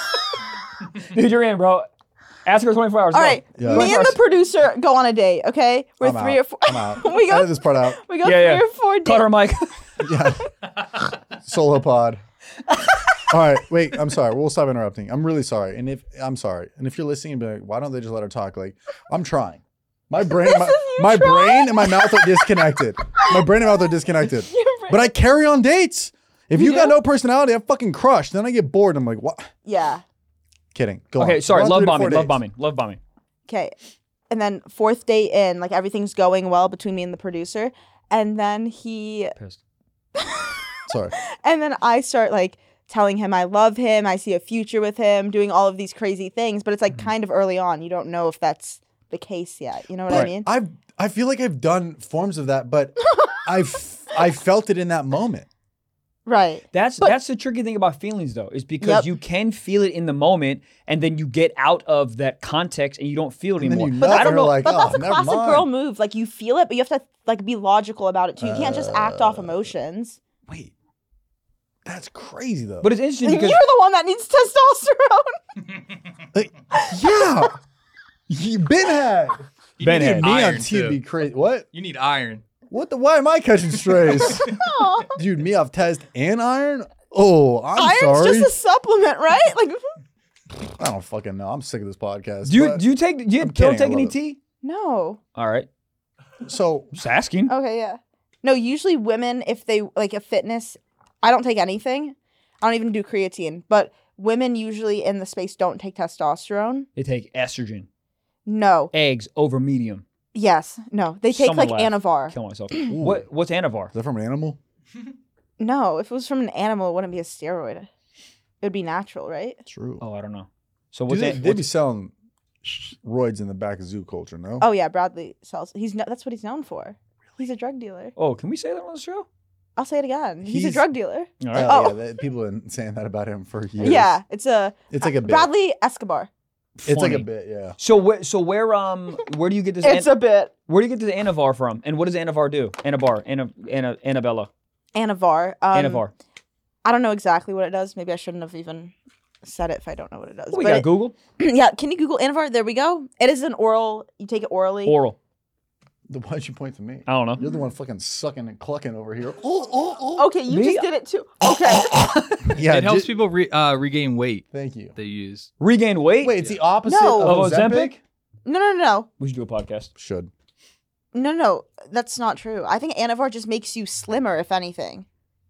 Dude, you're in, bro. Ask her twenty-four hours. All go. right, Yeah. me and the producer go on a date. Okay, we're I'm three out. or four. I'm out. we go. Edit this part out. We go Yeah, three yeah. or four Cut her dates. mic. Yeah. Solo pod. All right, wait. I'm sorry. We'll stop interrupting. I'm really sorry. And if I'm sorry, and if you're listening, be like, why don't they just let her talk? Like, I'm trying. My brain, my, is you my trying? brain, and my mouth are disconnected. My brain and mouth are disconnected. Your brain- But I carry on dates. If you, You got do? no personality, I fucking crush. Then I get bored. I'm like, what? Yeah. Kidding. Go on. Okay, sorry. Go on Love three to bombing. four Love dates. bombing. Love bombing. Okay, and then fourth date in, like everything's going well between me and the producer, and then he, Pissed. Sorry. and then I start like telling him I love him, I see a future with him, doing all of these crazy things, but it's like kind of early on. You don't know if that's the case yet. You know what I But mean? I've I feel like I've done forms of that, but I've I felt it in that moment. Right. That's But- that's the tricky thing about feelings though, is because Yep. you can feel it in the moment and then you get out of that context and you don't feel it And then anymore. you But nut I don't and know. you're like, But oh, that's a never classic mind. girl move. Like you feel it, but you have to like be logical about it too. You can't just act off emotions. Wait, that's crazy though. but it's interesting You're because the one that needs testosterone. Like, yeah, you been had. You Ben need had. Me on iron, T would too. be crazy. What? You need iron. What the? Why am I catching strays? Aw. Dude, me off test and iron. Oh, I'm Iron's sorry. just a supplement, right? Like I don't fucking know. I'm sick of this podcast. do you but- do you take do you I'm don't kidding, I take any love it. tea? no. All right. so Just asking. Okay, yeah. No, usually women, if they like a fitness, I don't take anything. I don't even do creatine. But women usually in the space don't take testosterone. They take estrogen, No. eggs over medium. Yes. No. They take Someone like laugh. Anavar. Kill myself. What what's Anavar? is that from an animal? No, if it was from an animal, it wouldn't be a steroid. It would be natural, right? True. Oh, I don't know. So Dude, what's they, an- they be what's- selling roids in the back of zoo culture, no? Oh yeah, Bradley sells. He's no, that's what he's known for. He's a drug dealer. Oh, can we say that on the show? I'll say it again. He's, a He's- drug dealer. All Oh, right. Oh. yeah, that, people have been saying that about him for years. Yeah, it's a It's like a bit. Bradley Escobar. It's like a Funny. bit, yeah. So where so where um where do you get this It's an- a bit. where do you get this Anavar from? And what does Anavar do? Anavar, Ana, Ana, Annabella, Anavar. Um, Anavar. I don't know exactly what it does. Maybe I shouldn't have even said it if I don't know what it does. we But got it- Google yeah, can you Google Anavar? There we go. It is an oral. You take it orally. oral. The why'd you point to me? I don't know. You're the one fucking sucking and clucking over here. Oh, oh, oh. Okay, you Me? just did it too. Okay. Yeah, it helps ju- people re- uh, regain weight. Thank you. They use. Regain weight. Wait, it's the opposite No. of of Ozempic? Ozempic. no, no, no, no, We should do a podcast. Should. no, no. That's not true. I think Anavar just makes you slimmer, if anything.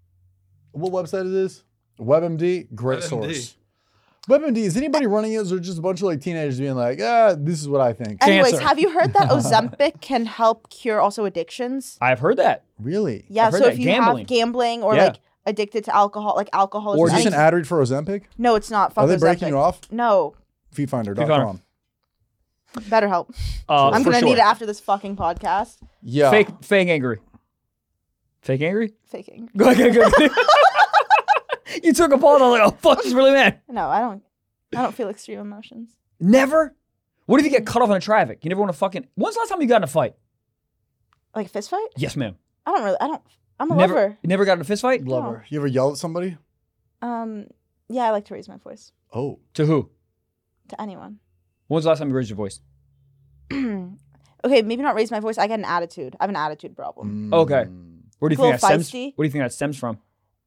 What website is this? WebMD? Great WebMD. source. WebMD, is anybody running it, or is it just a bunch of like teenagers being like, ah, this is what I think? Anyways, Cancer. have you heard that Ozempic can help cure also addictions? I've heard that. Really? Yeah. I've heard So that. if you Gambling. have gambling or Yeah. like addicted to alcohol, like alcohol, Or Is or this an ad read for Ozempic? no, it's not. Fuck Are they Ozempic. breaking you off? No. Feedfinder dot Feedfinder. com. Better help. Uh, I'm for gonna sure. need it after this fucking podcast. Yeah. Fake fake angry. Fake angry. Faking. Go ahead, go ahead. You took a pause. I was like, oh fuck, she's really mad. No, I don't. I don't feel extreme emotions. Never. What if you get cut off in a traffic? You never want to fucking. When's the last time you got in a fight? Like a fist fight? Yes, ma'am. I don't really. I don't. I'm a Never. lover. You never got in a fist fight? Lover. You ever yell at somebody? Um. Yeah, I like to raise my voice Oh. To who? to anyone. When's the last time you raised your voice? Okay, maybe not raise my voice. I get an attitude. I have an attitude problem. Mm. Okay. Where do you A think that little stems? feisty. Where do you think that stems from?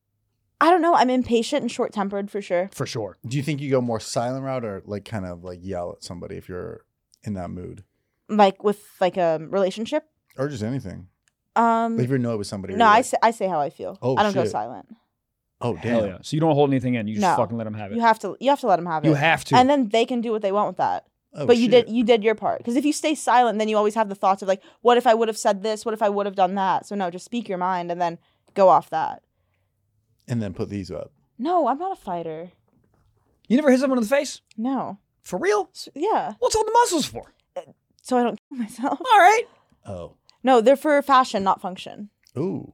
I don't know. I'm impatient and short tempered for sure. For sure. Do you think you go more silent route or like kind of like yell at somebody if you're in that mood, Like with like a relationship. or just anything? Um, Like if you're annoyed with somebody. no, you're I like, say I say how I feel. Oh, I don't go shit. silent. Oh damn. Hell yeah. So you don't hold anything in. You just No. fucking let them have it. You have to. You have to let them have it. You have to. And then they can do what they want with that. Oh, but you shit. did. You did your part. Because if you stay silent, then you always have the thoughts of like, what if I would have said this? What if I would have done that? So no, just speak your mind and then go off that. And then put these up. No, I'm not a fighter. You never hit someone in the face? No. For real? So, yeah. What's all the muscles for? So I don't kill myself. All right. Oh. No, they're for fashion, not function. Ooh.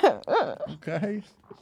Okay.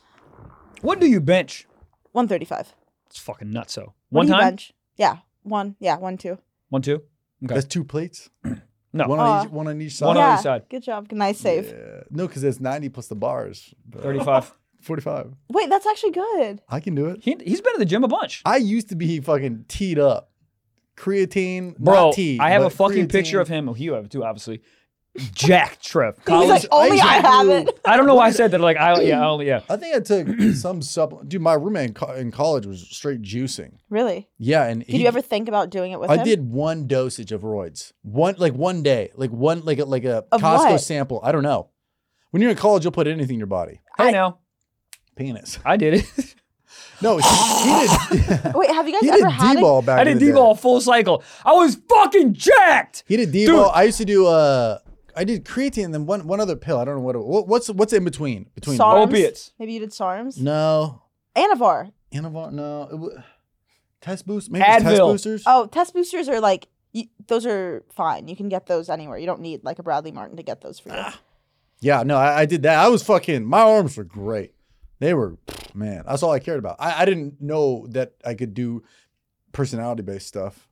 What do you bench? one thirty-five. It's fucking nuts. So What one do you time, bench? Yeah. One. Yeah. One, two. one, two. Okay. That's two plates. No, One Uh, on each. One on each side. One on yeah. each side. Good job. Nice save. Yeah. No, because it's ninety plus the bars. but- thirty-five. forty-five. Wait, that's actually good. I can do it. He, he's been to the gym a bunch. I used to be fucking teed up. Creatine, Bro, not tea. I have a but fucking creatine. picture of him. Oh, you have it too, obviously. Jacked Trev. He's College. like, only I, used to have do- it. I don't know why I said that. Like, I yeah, I only yeah. I think I took some supplement. Dude, my roommate in, co- in college was straight juicing. Really? Yeah, and Did you ever think about doing it with I him? did one dosage of roids, one like one day, like one like a, like a Of Costco what? sample. I don't know. When you're in college, you'll put anything in your body. Hey I- now, Penis. I did it. No, he, he did. Wait, have you guys he ever did had D-ball it? back. I in did the day. D-ball full cycle. I was fucking jacked. He did D-ball. I used to do uh, I did creatine and then one one other pill. I don't know what. It, what what's what's in between between. SARMs? Opiates. Maybe you did SARMs? No, Anavar. Anavar. No, it wa- test boost. Maybe it's test Advil. boosters. Oh, test boosters are like, you, those are fine. You can get those anywhere. You don't need like a Bradley Martin to get those for you. Yeah, no, I, I did that. I was fucking. My arms were great. They were, man. That's all I cared about. I, I didn't know that I could do personality based stuff.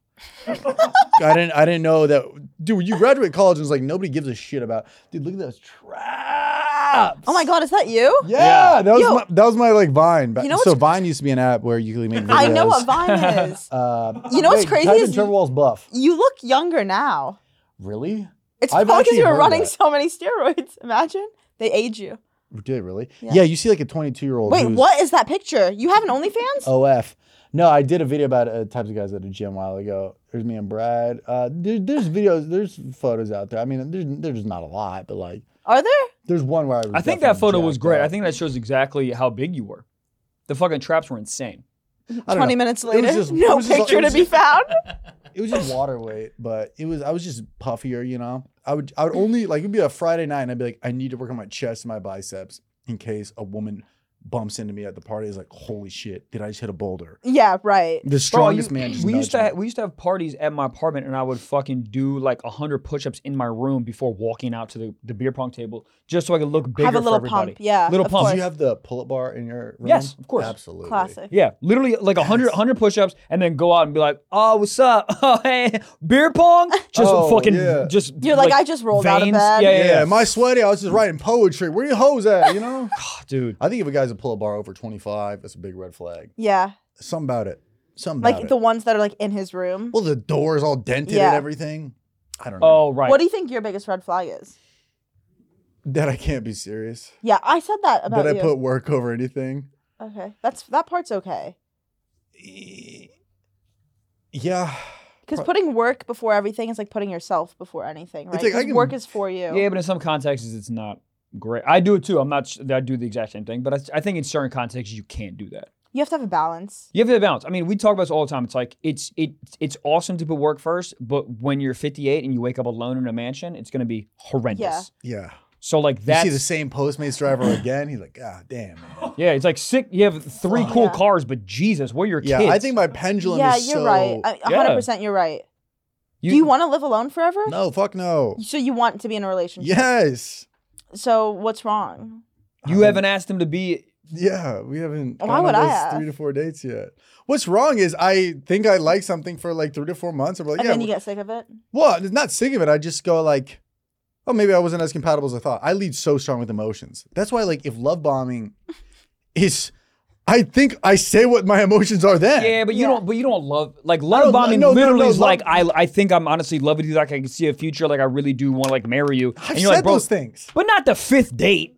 I didn't. I didn't know that, dude. When you graduate college, and it's like nobody gives a shit about. Dude, look at those traps. Oh my God, is that you? Yeah, that was Yo. my that was my like Vine. Back- You know so what's- Vine used to be an app where you could make videos. I know what Vine is. Uh, You know what's wait, crazy type in is Trevor you- Wall's buff. You look younger now. Really? It's I've probably because actually you were heard running that. so many steroids. Imagine. They age you. Did it really? Yeah. Yeah. You see like a twenty-two year old. Wait, what is that picture? You have an OnlyFans? O F. No, I did a video about uh, types of guys at a gym a while ago. There's me and Brad. Uh, there, there's videos, there's photos out there. I mean, there's there's not a lot, but like Are there? there's one where I was. I think that definitely photo was jacked great. up. I think that shows exactly how big you were. The fucking traps were insane. I don't twenty know. minutes It was later, just- it no was just- picture it to was be just- found. It was just water weight, but it was I was just puffier, you know. I would I would only like it'd be a Friday night and I'd be like, I need to work on my chest and my biceps in case a woman bumps into me at the party. Is like, holy shit, did I just hit a boulder? Yeah, right. The Bro, strongest you- man just we used to nudged ha- me. we used to have parties at my apartment, and I would fucking do like a hundred push-ups in my room before walking out to the, the beer pong table, just so I could look bigger Have a for little everybody. pump. Yeah. Little of pump. Do course. you have the pull-up bar in your room? Yes, of course. Absolutely. Classic. Yeah, literally like a hundred, hundred push-ups, and then go out and be like, "Oh, what's up? Oh, hey, beer pong." Just Oh, fucking, yeah. just You're like, I just rolled out of veins. bed. Yeah, yeah, Yeah, yeah. am I sweaty? I was just writing poetry. Where your hoes at? You know? dude. I think if a guy's a pull-up bar over twenty-five, that's a big red flag. Yeah. Something about it. Something about Like it. the ones that are like in his room. well, the door's all dented Yeah. and everything. I don't know. Oh, right. What do you think your biggest red flag is? That I can't be serious. Yeah, I said that about That I you. put work over anything. Okay, that's that part's okay. Yeah. Because Pro- putting work before everything is like putting yourself before anything, right? like, I 'Cause can- work is for you. Yeah, but in some contexts, it's not great. I do it too. I'm not. sh- I do the exact same thing, but I, I think in certain contexts you can't do that. You have to have a balance. You have to have balance. I mean, we talk about this all the time. It's like it's it it's awesome to put work first, but when you're fifty-eight and you wake up alone in a mansion, it's gonna be horrendous. Yeah. Yeah. So like You that's see the same Postmates driver again. He's like, God damn, man. yeah. It's like sick. You have three cool Yeah. cars, but Jesus, what are your Yeah, kids? I think my pendulum Yeah, is you're so... right. I- A Yeah. hundred percent, you're right. Do you want to live alone forever? No, fuck no. So you want to be in a relationship? Yes. So what's wrong? you haven't asked him to be. Yeah, we haven't Why gone on would I those ask? three to four dates yet. What's wrong is I think I like something for like three to four months. I'm like, And yeah, then you get sick of it. well, it's not sick of it. I just go like, oh, maybe I wasn't as compatible as I thought. I lead so strong with emotions. That's why, like, if love bombing is, I think I say what my emotions are then. Yeah, but you Yeah. don't. But you don't love like don't love lo- bombing. no, no, literally no, is love- like I. I think I'm honestly loving you. Like I can see a future. Like I really do want to like marry you. I've and said you're like, bro, those things. but not the fifth date.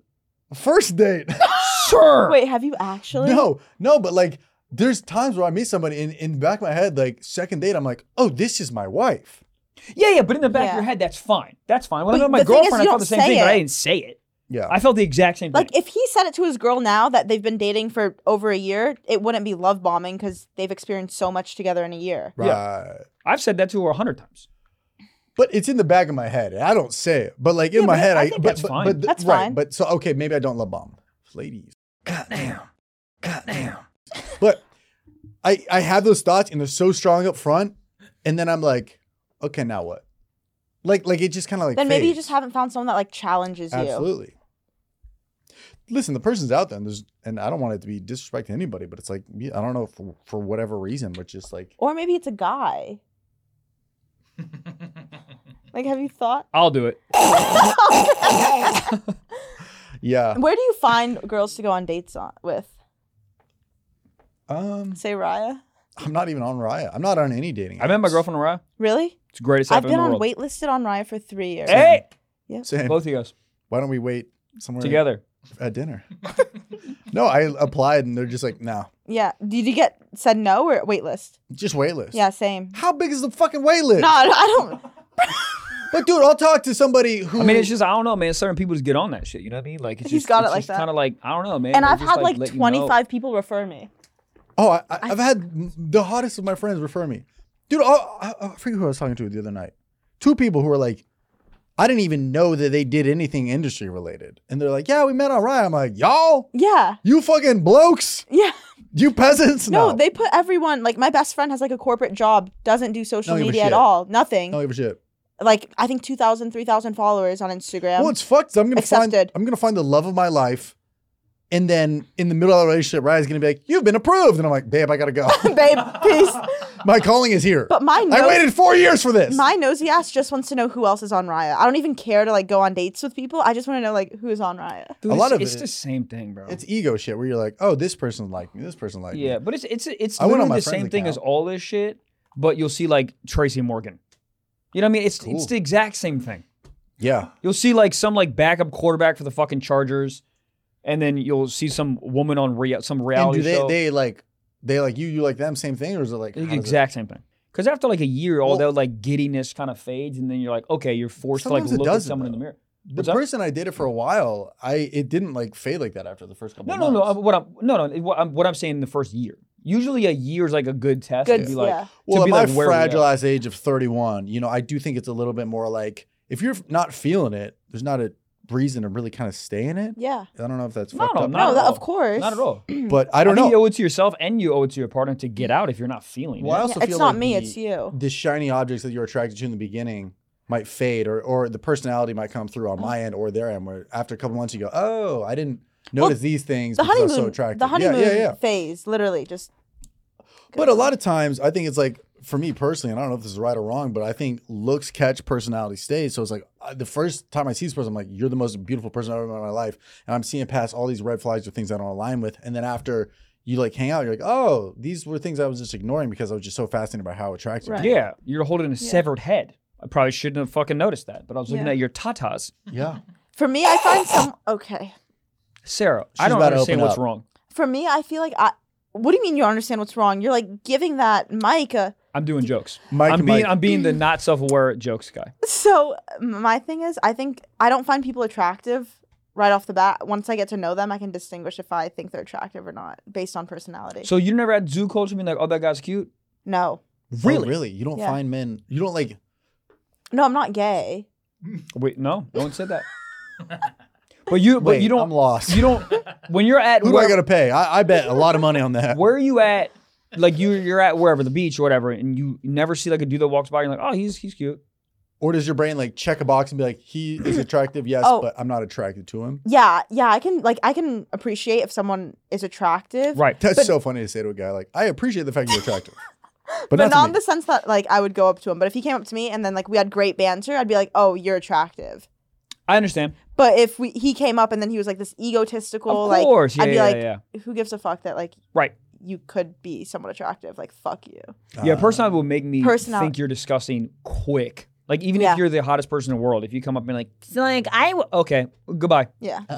First date. Sure. Wait, have you actually? No, no, but like, there's times where I meet somebody in, in the back of my head, like, second date, I'm like, oh, this is my wife. Yeah, yeah, but in the back Yeah. of your head, that's fine. That's fine. When I But met my the thing is, girlfriend, I you felt don't the same say thing, but I it. didn't say it. Yeah. I felt the exact same thing. Like, if he said it to his girl now that they've been dating for over a year, it wouldn't be love bombing because they've experienced so much together in a year. Right. I've said that to her a hundred times. But it's in the back of my head. and I don't say it. But like in Yeah, my but head, I I, think but, that's but, fine. But, That's right, fine. But so, okay, maybe I don't love bomb. Ladies. Goddamn. Goddamn. But I I have those thoughts and they're so strong up front. And then I'm like, okay, now what? Like, like it just kind of like Then maybe you fades. just haven't found someone that like challenges you. Absolutely. Listen, the person's out there, and there's, and I don't want it to be disrespect to anybody, but it's like, yeah, I don't know for, for whatever reason, but just like, Or maybe it's a guy. Like, have you thought? I'll do it. yeah. Where do you find girls to go on dates on with? Um, Say Raya. I'm not even on Raya. I'm not on any dating. I met my apps. girlfriend Raya. Really? It's the greatest I've app in been the on world. waitlisted on Raya for three years. Hey, Same. both of you guys Why don't we wait somewhere together. at dinner? No, I applied, and they're just like, no, Yeah. Did you get said no or waitlist? just waitlist. Yeah, same. How big is the fucking waitlist? No, I don't. But dude, I'll talk to somebody who. I mean, it's just I don't know, man. Certain people just get on that shit. You know what I mean? Like it's He's just, got it's it like just that. kind of like I don't know, man. And They I've just, had like let you know. twenty-five people refer me. Oh, I, I, I've had the hottest of my friends refer me. Dude, I, I, I forget who I was talking to the other night. Two people who were like, I didn't even know that they did anything industry related. And they're like, yeah, we met on Raya. I'm like, y'all? Yeah. You fucking blokes? Yeah. You peasants? No, No. they put everyone, like my best friend has like a corporate job, doesn't do social Don't give a media at shit. all. Nothing. don't give a shit. Like I think two thousand, three thousand followers on Instagram. Well, it's fucked. 'cause I'm gonna find Accepted. I'm gonna find the love of my life. And then in the middle of the relationship, Raya's gonna be like, you've been approved. And I'm like, babe, I gotta go. Babe, peace. My calling is here. But my I nose- waited four years for this. My nosy ass just wants to know who else is on Raya. I don't even care to like go on dates with people. I just want to know like who is on Raya. Dude, A lot it's, of it's it- the same thing, bro. It's ego shit where you're like, oh, this person liked me. This person liked me. yeah, but it's it's it's I went on literally my the friend's same thing as account. all this shit. But you'll see like Tracy Morgan. You know what I mean? It's Cool. it's the exact same thing. Yeah. You'll see like some like backup quarterback for the fucking Chargers, and then you'll see some woman on rea- some And reality do they, show. they like, they like you, you like them, same thing? Or is it like, the how does it- exact same thing. Because after like a year, all Well- that like giddiness kind of fades, and then you're like, okay, you're forced to like Sometimes it look at doesn't, someone in the though. mirror. The What's up? person I dated for a while, I it didn't like fade like that after the first couple No, of no, no. months. uh, What I'm no, no. What I'm, what I'm saying in the first year. Usually, a year is like a good test Good, to be like, yeah. Well, to at be my like where we fragile at. ass age of thirty-one, you know, I do think it's a little bit more like if you're not feeling it, there's not a reason to really kind of stay in it. Yeah. I don't know if that's No, fucked no, up. not No, at that, all. of course. Not at all. But I don't I think you know. owe it to yourself and you owe it to your partner to get out if you're not feeling Well, I it. also Yeah, feel it's not like me, the- it's you. The shiny objects that you're attracted to in the beginning might fade, or or the personality might come through on my end or their end. Where after a couple months, you go, "Oh, I didn't notice these things The because I was honeymoon, so attractive." the honeymoon yeah, yeah, yeah. phase, literally just. But a lot of times, I think it's like, for me personally, and I don't know if this is right or wrong, but I think looks catch, personality stays. So it's like uh, the first time I see this person, I'm like, you're the most beautiful person I've ever met in my life. And I'm seeing past all these red flags or things I don't align with. And then after you like hang out, you're like, oh, these were things I was just ignoring because I was just so fascinated by how attractive Right. you were. Yeah, you're holding a severed head. I probably shouldn't have fucking noticed that, but I was looking Yeah. at your tatas. Yeah. For me, I find some. Okay. Sarah, I She's don't about to understand open what's up. wrong. For me, I feel like I. What do you mean you don't understand what's wrong? You're like giving that mic a. I'm doing jokes. Mike I'm and being Mike. I'm being the not self-aware jokes guy. So my thing is, I think I don't find people attractive right off the bat. Once I get to know them, I can distinguish if I think they're attractive or not based on personality. So you never had zoo culture being like, oh, that guy's cute? no, Really? Oh, really? You don't Yeah. find men, you don't like, no, I'm not gay. Wait, no, no one said that. But you, but wait, you don't. I'm lost. You don't. When you're at Who do where, I got to pay? I, I bet a lot of money on that. where are you at? Like you, you're at wherever the beach or whatever, and you never see like a dude that walks by. And you're like, oh, he's he's cute. Or does your brain like check a box and be like, he is attractive, yes, Oh. but I'm not attracted to him? Yeah, yeah, I can like I can appreciate if someone is attractive. Right. That's But- so funny to say to a guy. Like, I appreciate the fact you're attractive. But, But not, not to in me. the sense that like I would go up to him. But if he came up to me and then like we had great banter, I'd be like, "Oh, you're attractive." I understand. But if we he came up and then he was like this egotistical, Of course. like Yeah, I'd be yeah, like, yeah. "Who gives a fuck that like Right. you could be somewhat attractive? Like fuck you." Yeah, Uh, personality will make me Personality. think you're disgusting quick. Like even Yeah. if you're the hottest person in the world, if you come up and be like, "So, like I w-, okay, goodbye. Yeah.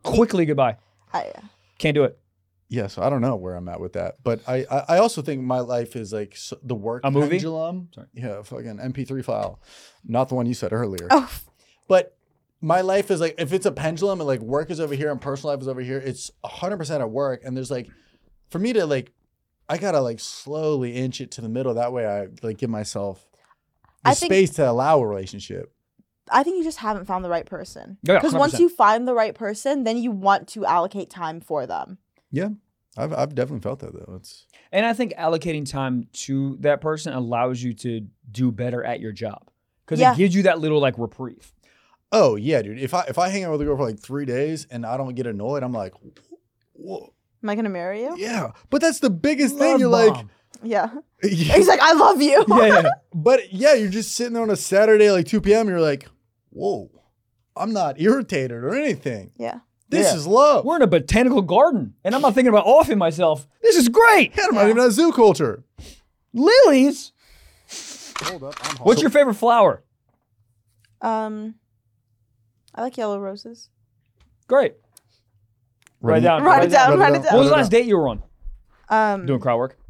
quickly goodbye. I, Can't do it. Yeah, so I don't know where I'm at with that, but I I, I also think my life is like so, the work A movie? pendulum. Sorry. Yeah, fucking M P three file, not the one you said earlier. oh, But my life is like if it's a pendulum and like work is over here and personal life is over here, it's one hundred percent at work. And there's like, for me to like, I gotta like slowly inch it to the middle. That way I like give myself the I think- space to allow a relationship. I think you just haven't found the right person. Yeah, Because once one hundred percent. you find the right person, then you want to allocate time for them. Yeah, I've I've definitely felt that though. It's And I think allocating time to that person allows you to do better at your job because Yeah. it gives you that little like reprieve. oh yeah, dude. If I if I hang out with a girl for like three days and I don't get annoyed, I'm like, whoa, Am I gonna marry you? yeah. But that's the biggest thing. Love You're like, bomb. Yeah. yeah. He's like, I love you. yeah, yeah. But yeah, you're just sitting there on a Saturday like two p.m. You're like, whoa, I'm not irritated or anything. Yeah. This Yeah. is love. We're in a botanical garden, and I'm not thinking about offing myself. This is great. I'm not even at zoo culture. Lilies. Hold up, I'm What's your favorite flower? Um, I like yellow roses. Great. Write it down. Write it down. Write it What was the down. last date you were on? Um, Doing crowd work.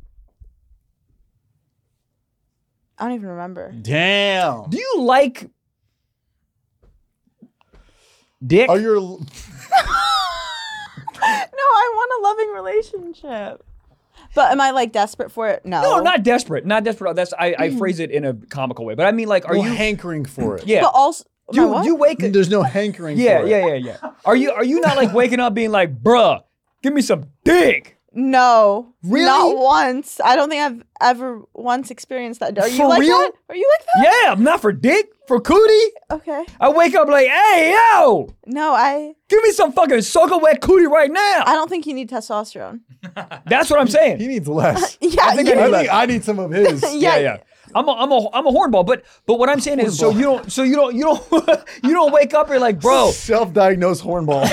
I don't even remember. Damn. Do you like dick? Are you? No, I want a loving relationship. But am I like desperate for it? No. no, not desperate. Not desperate. That's I, I phrase it in a comical way, but I mean like, are Are you you? hankering for it? Yeah. But also, Do you, my what? do you wake? There's no hankering. Yeah, for it. yeah, yeah, yeah. Are you are you not like waking up being like, bruh, give me some dick? No, Really? not once. I don't think I've ever once experienced that. Are you For like real? that? Are you like that? Yeah, I'm not for dick, for cootie. Okay. I wake up like, hey, yo, No, I. give me some fucking soaking wet cootie right now. I don't think you need testosterone. That's what I'm saying. He needs less. Yeah, I think you, I I need think I need some of his. yeah, yeah. I'm a, I'm a, I'm a hornball, but but what I'm saying is, so you don't, so you don't, you don't, you don't wake up and you're like, bro, Self-diagnosed hornball.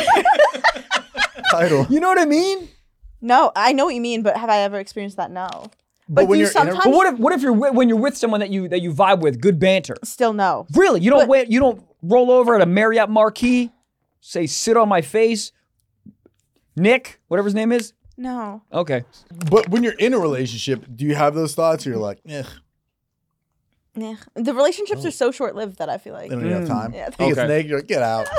Title. you know what I mean? no, I know what you mean, but have I ever experienced that? No. But, when do you you're in a- sometimes But what if what if you're wi- when you're with someone that you that you vibe with, good banter? still no? Really, you don't But- wait, you don't roll over at a Marriott marquee, say sit on my face, Nick, whatever his name is. No. Okay, But when you're in a relationship, do you have those thoughts? Or you're like, eh, Yeah. The relationships are so short lived that I feel like. they don't even have time. Yeah. He gets Okay. naked. You're like, get out.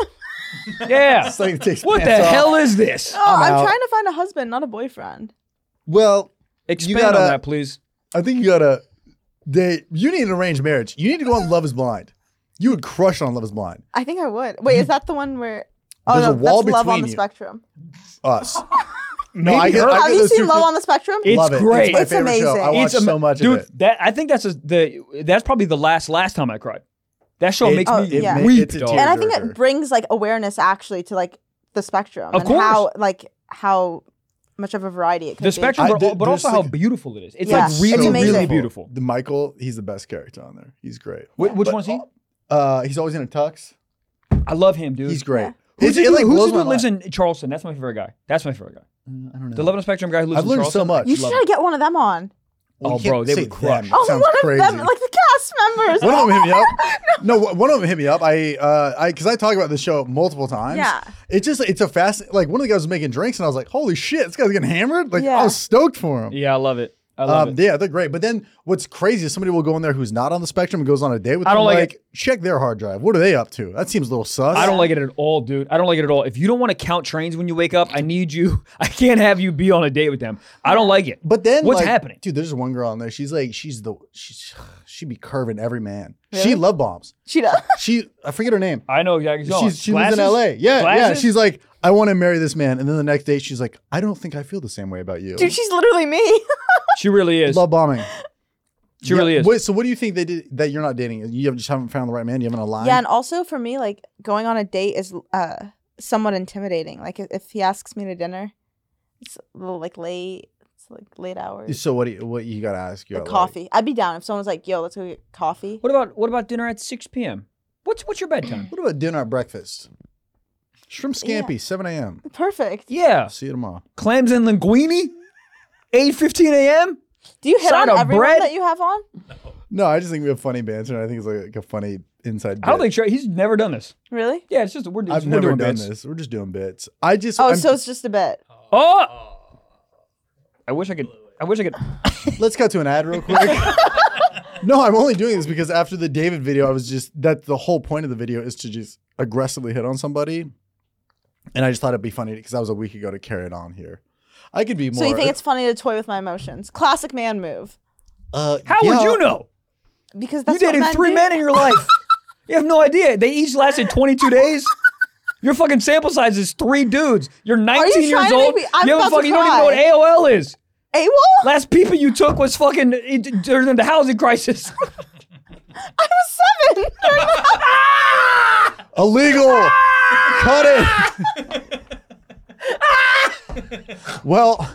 yeah. It's like he takes What the pants off. hell is this? Oh, I'm, out. trying to find a husband, not a boyfriend. Well, Expand gotta- on that, please. I think you gotta date. You need an arranged marriage. You need to go on Love Is Blind. You would crush on Love Is Blind. I think I would. Wait, is that the one where? Oh There's no, a wall that's Love on between the you. Spectrum. Us. No, Maybe I get. her. I Have get you those seen two Love things. on the Spectrum? It's Love it. great. It's my It's favorite show. I amazing. watch It's ama- so much dude, of it. that I think that's a, the that's probably the last last time I cried. That show It- makes Oh, me yeah. ma- weep, it's a dog. tear- And I think Tearjerker. it brings like awareness actually to like the spectrum Of and course. how like how much of a variety it could The be. spectrum, I but, did- but there's also how like- beautiful it is. It's Yeah, like really, it's really amazing. beautiful. The Michael, he's the best character on there. He's great. Wh- which But, one's he? Uh, he's always in a tux. I love him, dude. He's great. Yeah. Who's It's- the it dude, like who's blows the dude my lives mind. in Charleston? That's my favorite guy. That's my favorite guy. I don't know. The Love on the Spectrum guy who lives I've in learned Charleston. so much. You should Love try to get one of them on. Well, Oh, you can't bro, they say would crush. them. Oh, Sounds one crazy. of them, like the cast members. One of them hit me up. No, one of them hit me up. I, uh, I, because I talk about this show multiple times. Yeah. It's just, it's a fast. Like one of the guys was making drinks, and I was like, "Holy shit, this guy's getting hammered!" Like Yeah. I was stoked for him. Yeah, I love it. I love Um, it. yeah, they're great. But then what's crazy is somebody will go in there who's not on the spectrum and goes on a date with I them. don't like like, check their hard drive. What are they up to? That seems a little sus. I don't like it at all, dude. I don't like it at all. If you don't want to count trains when you wake up, I need you. I can't have you be on a date with them. I don't like it. But then What's like, happening? dude? There's one girl on there. She's like, she's the she's she be curving every man. Really? She love bombs. She does. She I forget her name. I know exactly. who you're She's, she talking lives in about. L A. Yeah, yeah. Glasses? She's like, I want to marry this man. And then the next day, she's like, I don't think I feel the same way about you. Dude, she's literally me. She really is. Love bombing. She really is. Wait, so what do you think they did that you're not dating? You just haven't found the right man. You haven't aligned. Yeah, and also for me, like going on a date is uh somewhat intimidating. Like if, if he asks me to dinner, it's a little like late. It's like late hours. So what? Do you, what you got to ask? You Like out, coffee. I'd be down if someone was like, "Yo, let's go get coffee." What about what about dinner at six p.m.? What's what's your bedtime? What about dinner at breakfast? Shrimp scampi, Yeah. seven a.m. Perfect. Yeah, See you tomorrow. clams and linguine, eight fifteen a.m. Do you hit Side on of everyone bread? that you have on? No, I just think we have funny banter. And I think it's like a funny inside. I don't bit. think Trey, he's never done this. Really? Yeah, it's just we're, I've we're never doing done bits. this. We're just doing bits. I just. Oh, I'm- so it's just a bit. Oh, I wish I could. I wish I could. Let's cut to an ad real quick. No, I'm only doing this because after the David video, I was just that the whole point of the video is to just aggressively hit on somebody, and I just thought it'd be funny because that was a week ago to carry it on here. I could be more. So you think it's funny to toy with my emotions? Classic man move. Uh, How yeah. would you know? Because that's You what dated men three do. men in your life. You have no idea. They each lasted twenty-two days. Your fucking sample size is three dudes. You're nineteen trying years to make old. me- I'm you have a about to fucking. You don't even know what cry. A O L is. AWOL? Last people you took was fucking it- during the housing crisis. I was seven. during the- Illegal. Cut it. Well,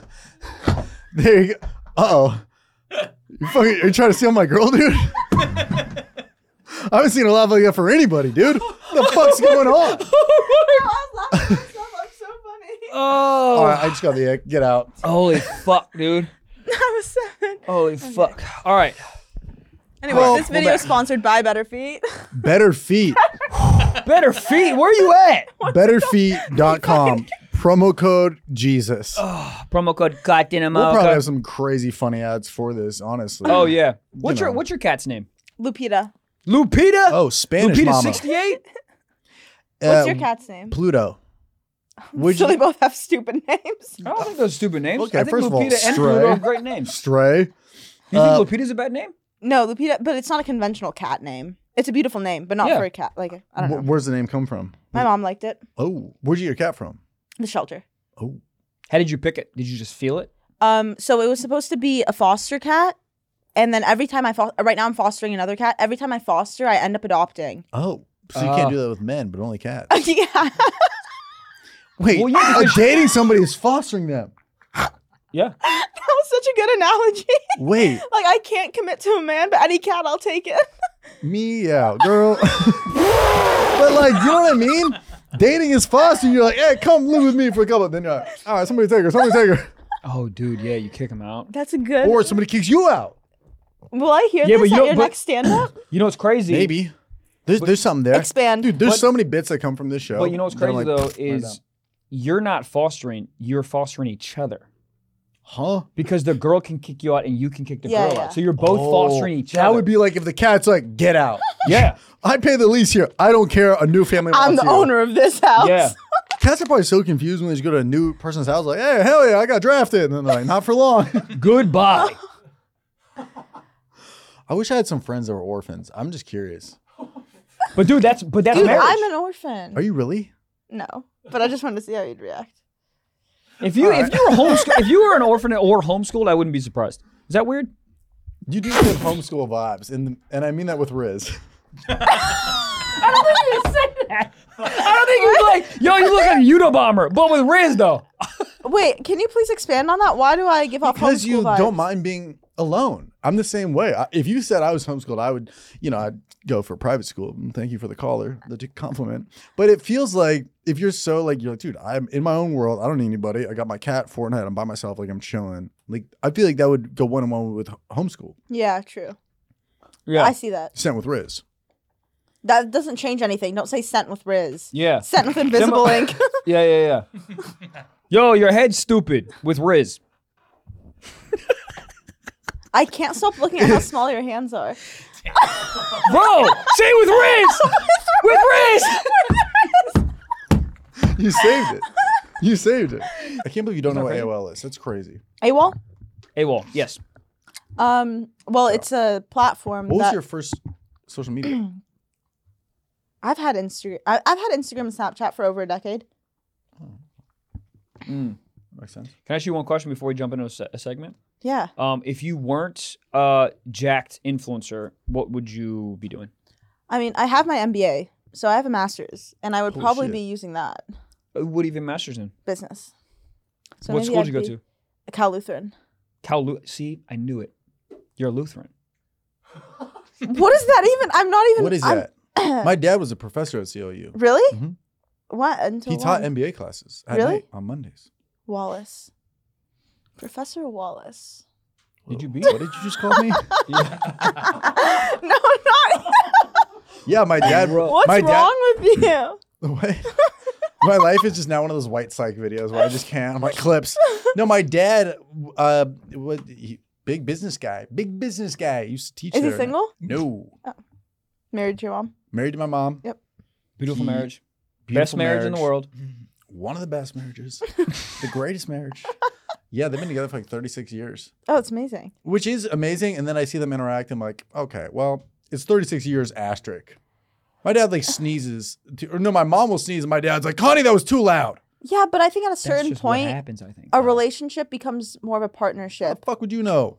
there you go. Uh oh. You fucking, you're trying to steal my girl, dude? I haven't seen a laugh like that for anybody, dude. What the fuck's going on? I was laughing at myself. I'm so funny. Oh, All right, I just got the ick. Get out. holy fuck, dude. I was seven. Holy fuck. All right. Anyway, Well, this we're video back. is sponsored by Better Feet. Better Feet. Better feet. Where are you at? better feet dot com. Promo code Jesus. Promo code Captain We'll probably America. have some crazy funny ads for this, honestly. Oh yeah. What's You your know. What's your cat's name? Lupita. Lupita. Oh, Spanish Lupita mama. sixty-eight. What's Uh, your cat's name? Pluto. Would So you they both have stupid names. I don't think those are stupid names. Okay, I think first of all, Lupita and Stray. Pluto are great names. Stray? You Uh, think Lupita's a bad name? No, Lupita, but it's not a conventional cat name. It's a beautiful name, but not Yeah. for a cat. Like, I don't know. Wh- Where's the name come from? My mom liked it. Oh, where'd you get your cat from? The shelter. Oh, How did you pick it? Did you just feel it? Um, so it was supposed to be a foster cat, and then every time I fo- right now I'm fostering another cat. Every time I foster, I end up adopting. oh. So you Ah. can't do that with men, but only cats. yeah. Wait, Well, yeah, uh, because- dating somebody is fostering them. Yeah. That was such a good analogy. Wait, Like, I can't commit to a man, but any cat, I'll take it. me out, girl. But like, you know what I mean? Dating is fostering. You're like, hey, come live with me for a couple. Then you're like, all right, somebody take her. Somebody take her. Oh, dude. Yeah, you kick him out. That's a good. Or somebody kicks you out. Will I hear Yeah, but this you at don't- your but- next stand-up? You know what's crazy? Maybe. There's, there's something there. Expand. Dude, there's But- so many bits that come from this show. But you know what's that I'm crazy like, though write it down. is you're not fostering. You're fostering each other huh? because the girl can kick you out and you can kick the Yeah, girl yeah. out. So you're both fostering each that other. would be like if the cat's like, get out. yeah. I pay the lease here. I don't care. A new family I'm wants the you. owner of this house. Yeah. Cats are probably so confused when they just go to a new person's house, like, hey, hell yeah, I got drafted. And then they're like, not for long. Goodbye. I wish I had some friends that were orphans. I'm just curious. But dude, that's but that's Dude, marriage. I'm an orphan. Are you really? No, but I just wanted to see how you'd react. if you if you were homeschooled, if you were an orphan or homeschooled, I wouldn't be surprised. Is that weird? You do give homeschool vibes, and and I mean that with Riz. I don't think you say that. I don't think you're like, yo, you look like a Unabomber, but with Riz though. Wait, can you please expand on that? Why do I give off Because homeschool you vibes? don't mind being alone. I'm the same way. I, if you said I was homeschooled, I would, you know, I'd go for private school. And thank you for the caller, the t- compliment. But it feels like if you're so like, you're like, dude, I'm in my own world. I don't need anybody. I got my cat, Fortnite. I'm by myself. Like I'm chilling. Like I feel like that would go one on one with homeschool. Yeah, true. Yeah. I see that. Sent with Riz. That doesn't change anything. Don't say sent with Riz. Yeah. Sent with invisible ink. Yeah, yeah, yeah. Yo, your head's stupid with Riz. I can't stop looking at how small your hands are. Bro, say it with Riz! with Riz! You saved it. You saved it. I can't believe you don't know what crazy? A O L is. That's crazy. AWOL? AWOL, yes. Um, well, it's a platform What was that your first social media? I've had Instagram. I've had Instagram and Snapchat for over a decade. Mm. Makes sense. Can I ask you one question before we jump into a, se- a segment? Yeah. Um, if you weren't a jacked influencer, what would you be doing? I mean, I have my M B A, so I have a master's, and I would Holy probably shit. be using that Uh, What even master's in? business. So what maybe school I'd did you go be- to? Cal Lutheran. Cal Lu- See, I knew it. You're a Lutheran. What is that even? I'm not even. What is I'm- that? My dad was a professor at C O U. Really? Mhm. What? Until He taught when? M B A classes at Really? night on Mondays. Wallace. Professor Wallace. Did you beat? What did you just call me? Yeah. No, not. Yeah, my dad. What's my dad, wrong with you? What? My life is just now one of those white psych videos where I just can't. I'm like clips. No, my dad, uh, what? He, big business guy. Big business guy. Used to teach Is he there. single? No. Married to your mom? Married to my mom. Yep. Beautiful He- marriage. Beautiful Best marriage, in the world. One of the best marriages. The greatest marriage. Yeah, they've been together for like thirty-six years, Oh, it's amazing. which is amazing. And then I see them interact. I'm like, okay, well, it's thirty-six years asterisk. My dad like sneezes. To, or no, my mom will sneeze, and my dad's like, Connie, that was too loud. Yeah, but I think at a That's certain just what point, happens, I think. a relationship becomes more of a How partnership. the fuck would you know?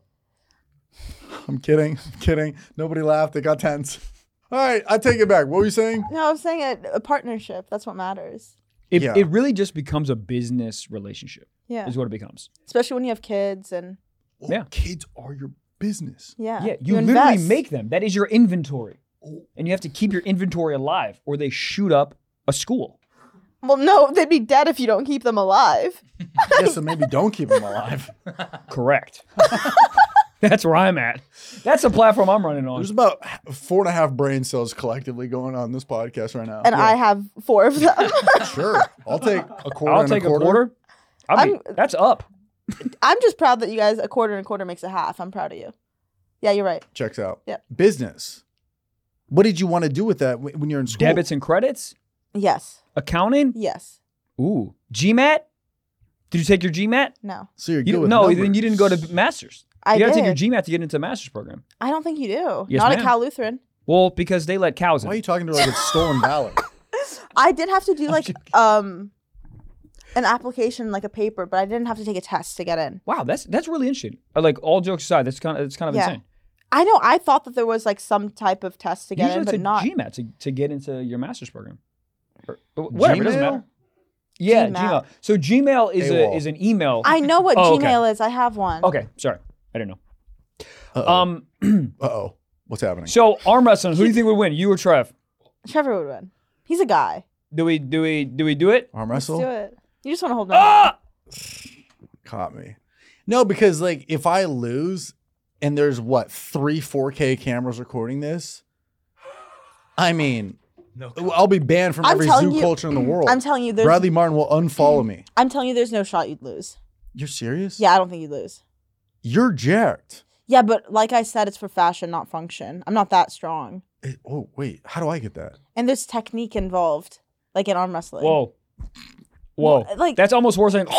I'm kidding. I'm kidding. Nobody laughed. It got tense. All right, I take it back. What were you saying? No, I'm saying a, a partnership. That's what matters. It, Yeah. it really just becomes a business relationship, Yeah. is what it becomes. Especially when you have kids and Well, Yeah. Kids are your business. yeah. Yeah, you, literally invest. make them. That is your inventory. And you have to keep your inventory alive or they shoot up a school. Well, no, they'd be dead if you don't keep them alive. Yeah, so maybe don't keep them alive. Correct. That's where I'm at. That's the platform I'm running on. There's about four and a half brain cells collectively going on in this podcast right now. And I have four of them. Sure. I'll take a quarter I'll and take a quarter. a quarter. I mean, I'm- that's up. I'm just proud that you guys, a quarter and a quarter makes a half. I'm proud of you. Yeah, you're right. Checks out. Yep. Business. What did you want to do with that wh- when you're in school? Debits and credits, Yes. accounting. Yes. Ooh, GMAT. Did you take your GMAT? No. So you're You good didn't- with no, numbers. then you didn't go to masters. I you gotta did. take your GMAT to get into a master's program. I don't think you do. Yes, Not ma'am. at Cal Lutheran. Well, because they let cows in. Why are you talking to her like it's stolen valor? I did have to do like um an application, like a paper, but I didn't have to take a test to get in. Wow, that's that's really interesting. Uh, Like all jokes aside, that's kind of it's kind of Yeah. insane. I know. I thought that there was like some type of test to get Usually in, it's but a not. GMAT to, to get into your master's program. Or, or whatever, it doesn't Gmail? matter. Yeah, Gmail. Gmail. So Gmail is a, AWOL. is an email. I know what Oh, okay. Gmail is. I have one. Okay, sorry, I didn't know. Uh-oh. Um, Uh-oh. What's happening? so arm wrestling. Who do you think would win? You or Trev? Trevor would win. He's a guy. Do we do we do we do it? Arm Let's wrestle? do it. You just want to hold on. Ah! Caught me. No, because like if I lose and there's what, three four K cameras recording this, I mean, No. I'll be banned from I'm every telling zoo you- culture in the world. I'm telling you, there's. Bradley Martin will unfollow me. I'm telling you, there's no shot you'd lose. You're serious? Yeah, I don't think you'd lose. You're jacked. Yeah, but like I said, it's for fashion, not function. I'm not that strong, It- oh, wait. How do I get that? and there's technique involved, like in arm wrestling. Whoa, whoa! Well, like- that's almost worse than.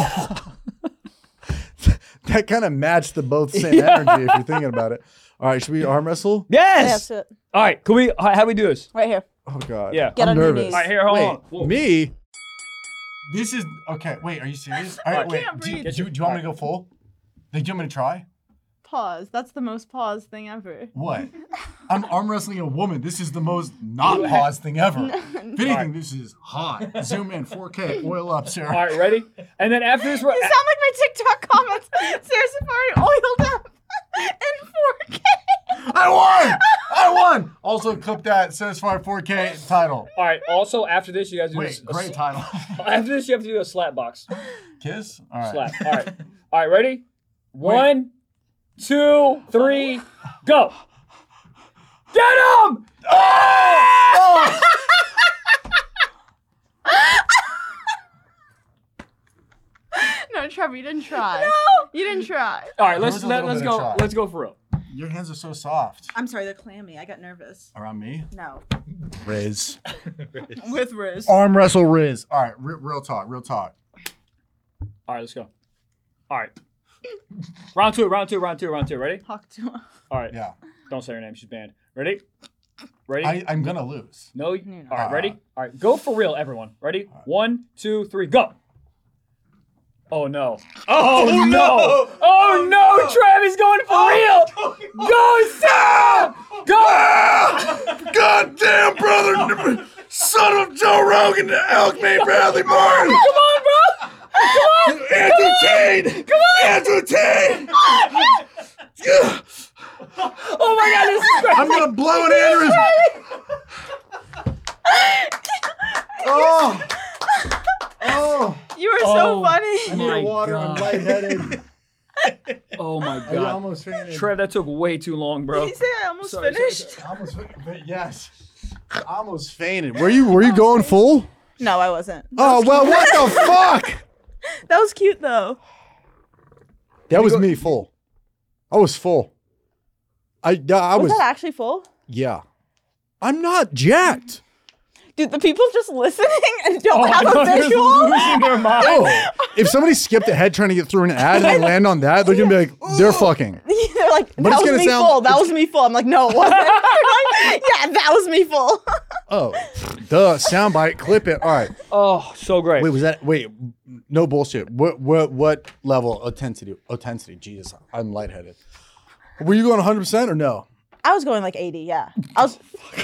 That kind of matched the both same Yeah. energy if you're thinking about it. All right, should we arm wrestle? Yeah, Yes. that's it. All right. Can we? How, how do we do this? Right here. Oh, God. Yeah. Get I'm on your nervous. knees. All right. Here. Hold Wait, on. Whoa. me? This is okay. Wait, are you serious? All right, I wait. can't Do, you- breathe. do, you- do you want me to go full? Like, do you want me to try? Pause. That's the most pause thing ever. What? I'm arm wrestling a woman. This is the most not pause thing ever. If anything, this is hot. Zoom in, four K, oil up, All Sarah. right. Ready? And then after this, we're, You sound like my TikTok comments. Sarah Safari oiled up in four K. I won! I won! Also, clip that Satisfied four K title. all right. Also, after this, you guys do Wait, a, great a, title. After this, you have to do a slap box. Kiss? All right. Slap. All right. All right. Ready? One, two, three, go. Get him! Oh! No, Trevor, you didn't try. No, you didn't try. All right. There Let's was a let, little let's bit of go. try. Let's go for real. Your hands are so soft. I'm sorry, they're clammy. I got nervous. Around me? No, Riz. with Riz. Arm wrestle Riz. All right, re- real talk, real talk. All right. Let's go. All right. Round two. Round two. Round two. Round two. Ready? Talk to All right. Yeah. Don't say her name. She's banned. Ready? Ready? I, I'm going to lose. no. You're not. All right. Uh, Ready? All right. Go for real, everyone. Ready? One, two, three, go. Oh no. Oh, no. Oh no, Travis going for real. Go, Sam. Go. God damn, brother. Son of Joe Rogan, Elk Me Bradley Martin. Come on, bro. Come on. Entertain. Come on. Entertain. Oh my God, this is crazy. I'm going to blow an aneurysm. Oh. Oh. You were Oh. so I funny. need My water. I'm God. lightheaded. Oh my I God. almost fainted. Trev, that took way too long, bro. Did you say I almost Sorry, sorry, finished? I almost, but yes. I almost fainted. Were you Were you going full? No, I wasn't. Oh well, what the fuck? That was cute though. That was me full. I was full. I I Was was. that actually full? Yeah. I'm not jacked. Dude, the people just listening and don't Oh, I have know, a they're visual. losing their mind. Oh, if somebody skipped ahead trying to get through an ad and they land on that, they're gonna be like, they're fucking. They're like, But that it's was gonna me sound- full. That it's- was me full. I'm like, no, it wasn't. They're like, yeah, that was me full. Oh, duh. Soundbite. Clip it. All right. Oh, so great. Wait, was that? Wait, no bullshit. What what what level of intensity? Intensity. Jesus, I'm lightheaded. Were you going one hundred percent or no? I was going like eighty, yeah. I was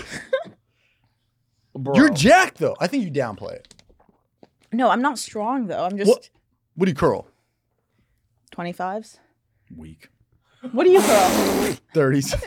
Bro. You're jacked though. I think you downplay it. No, I'm not strong though. I'm just What? What do you curl? twenty-fives. Weak. What do you curl? thirties.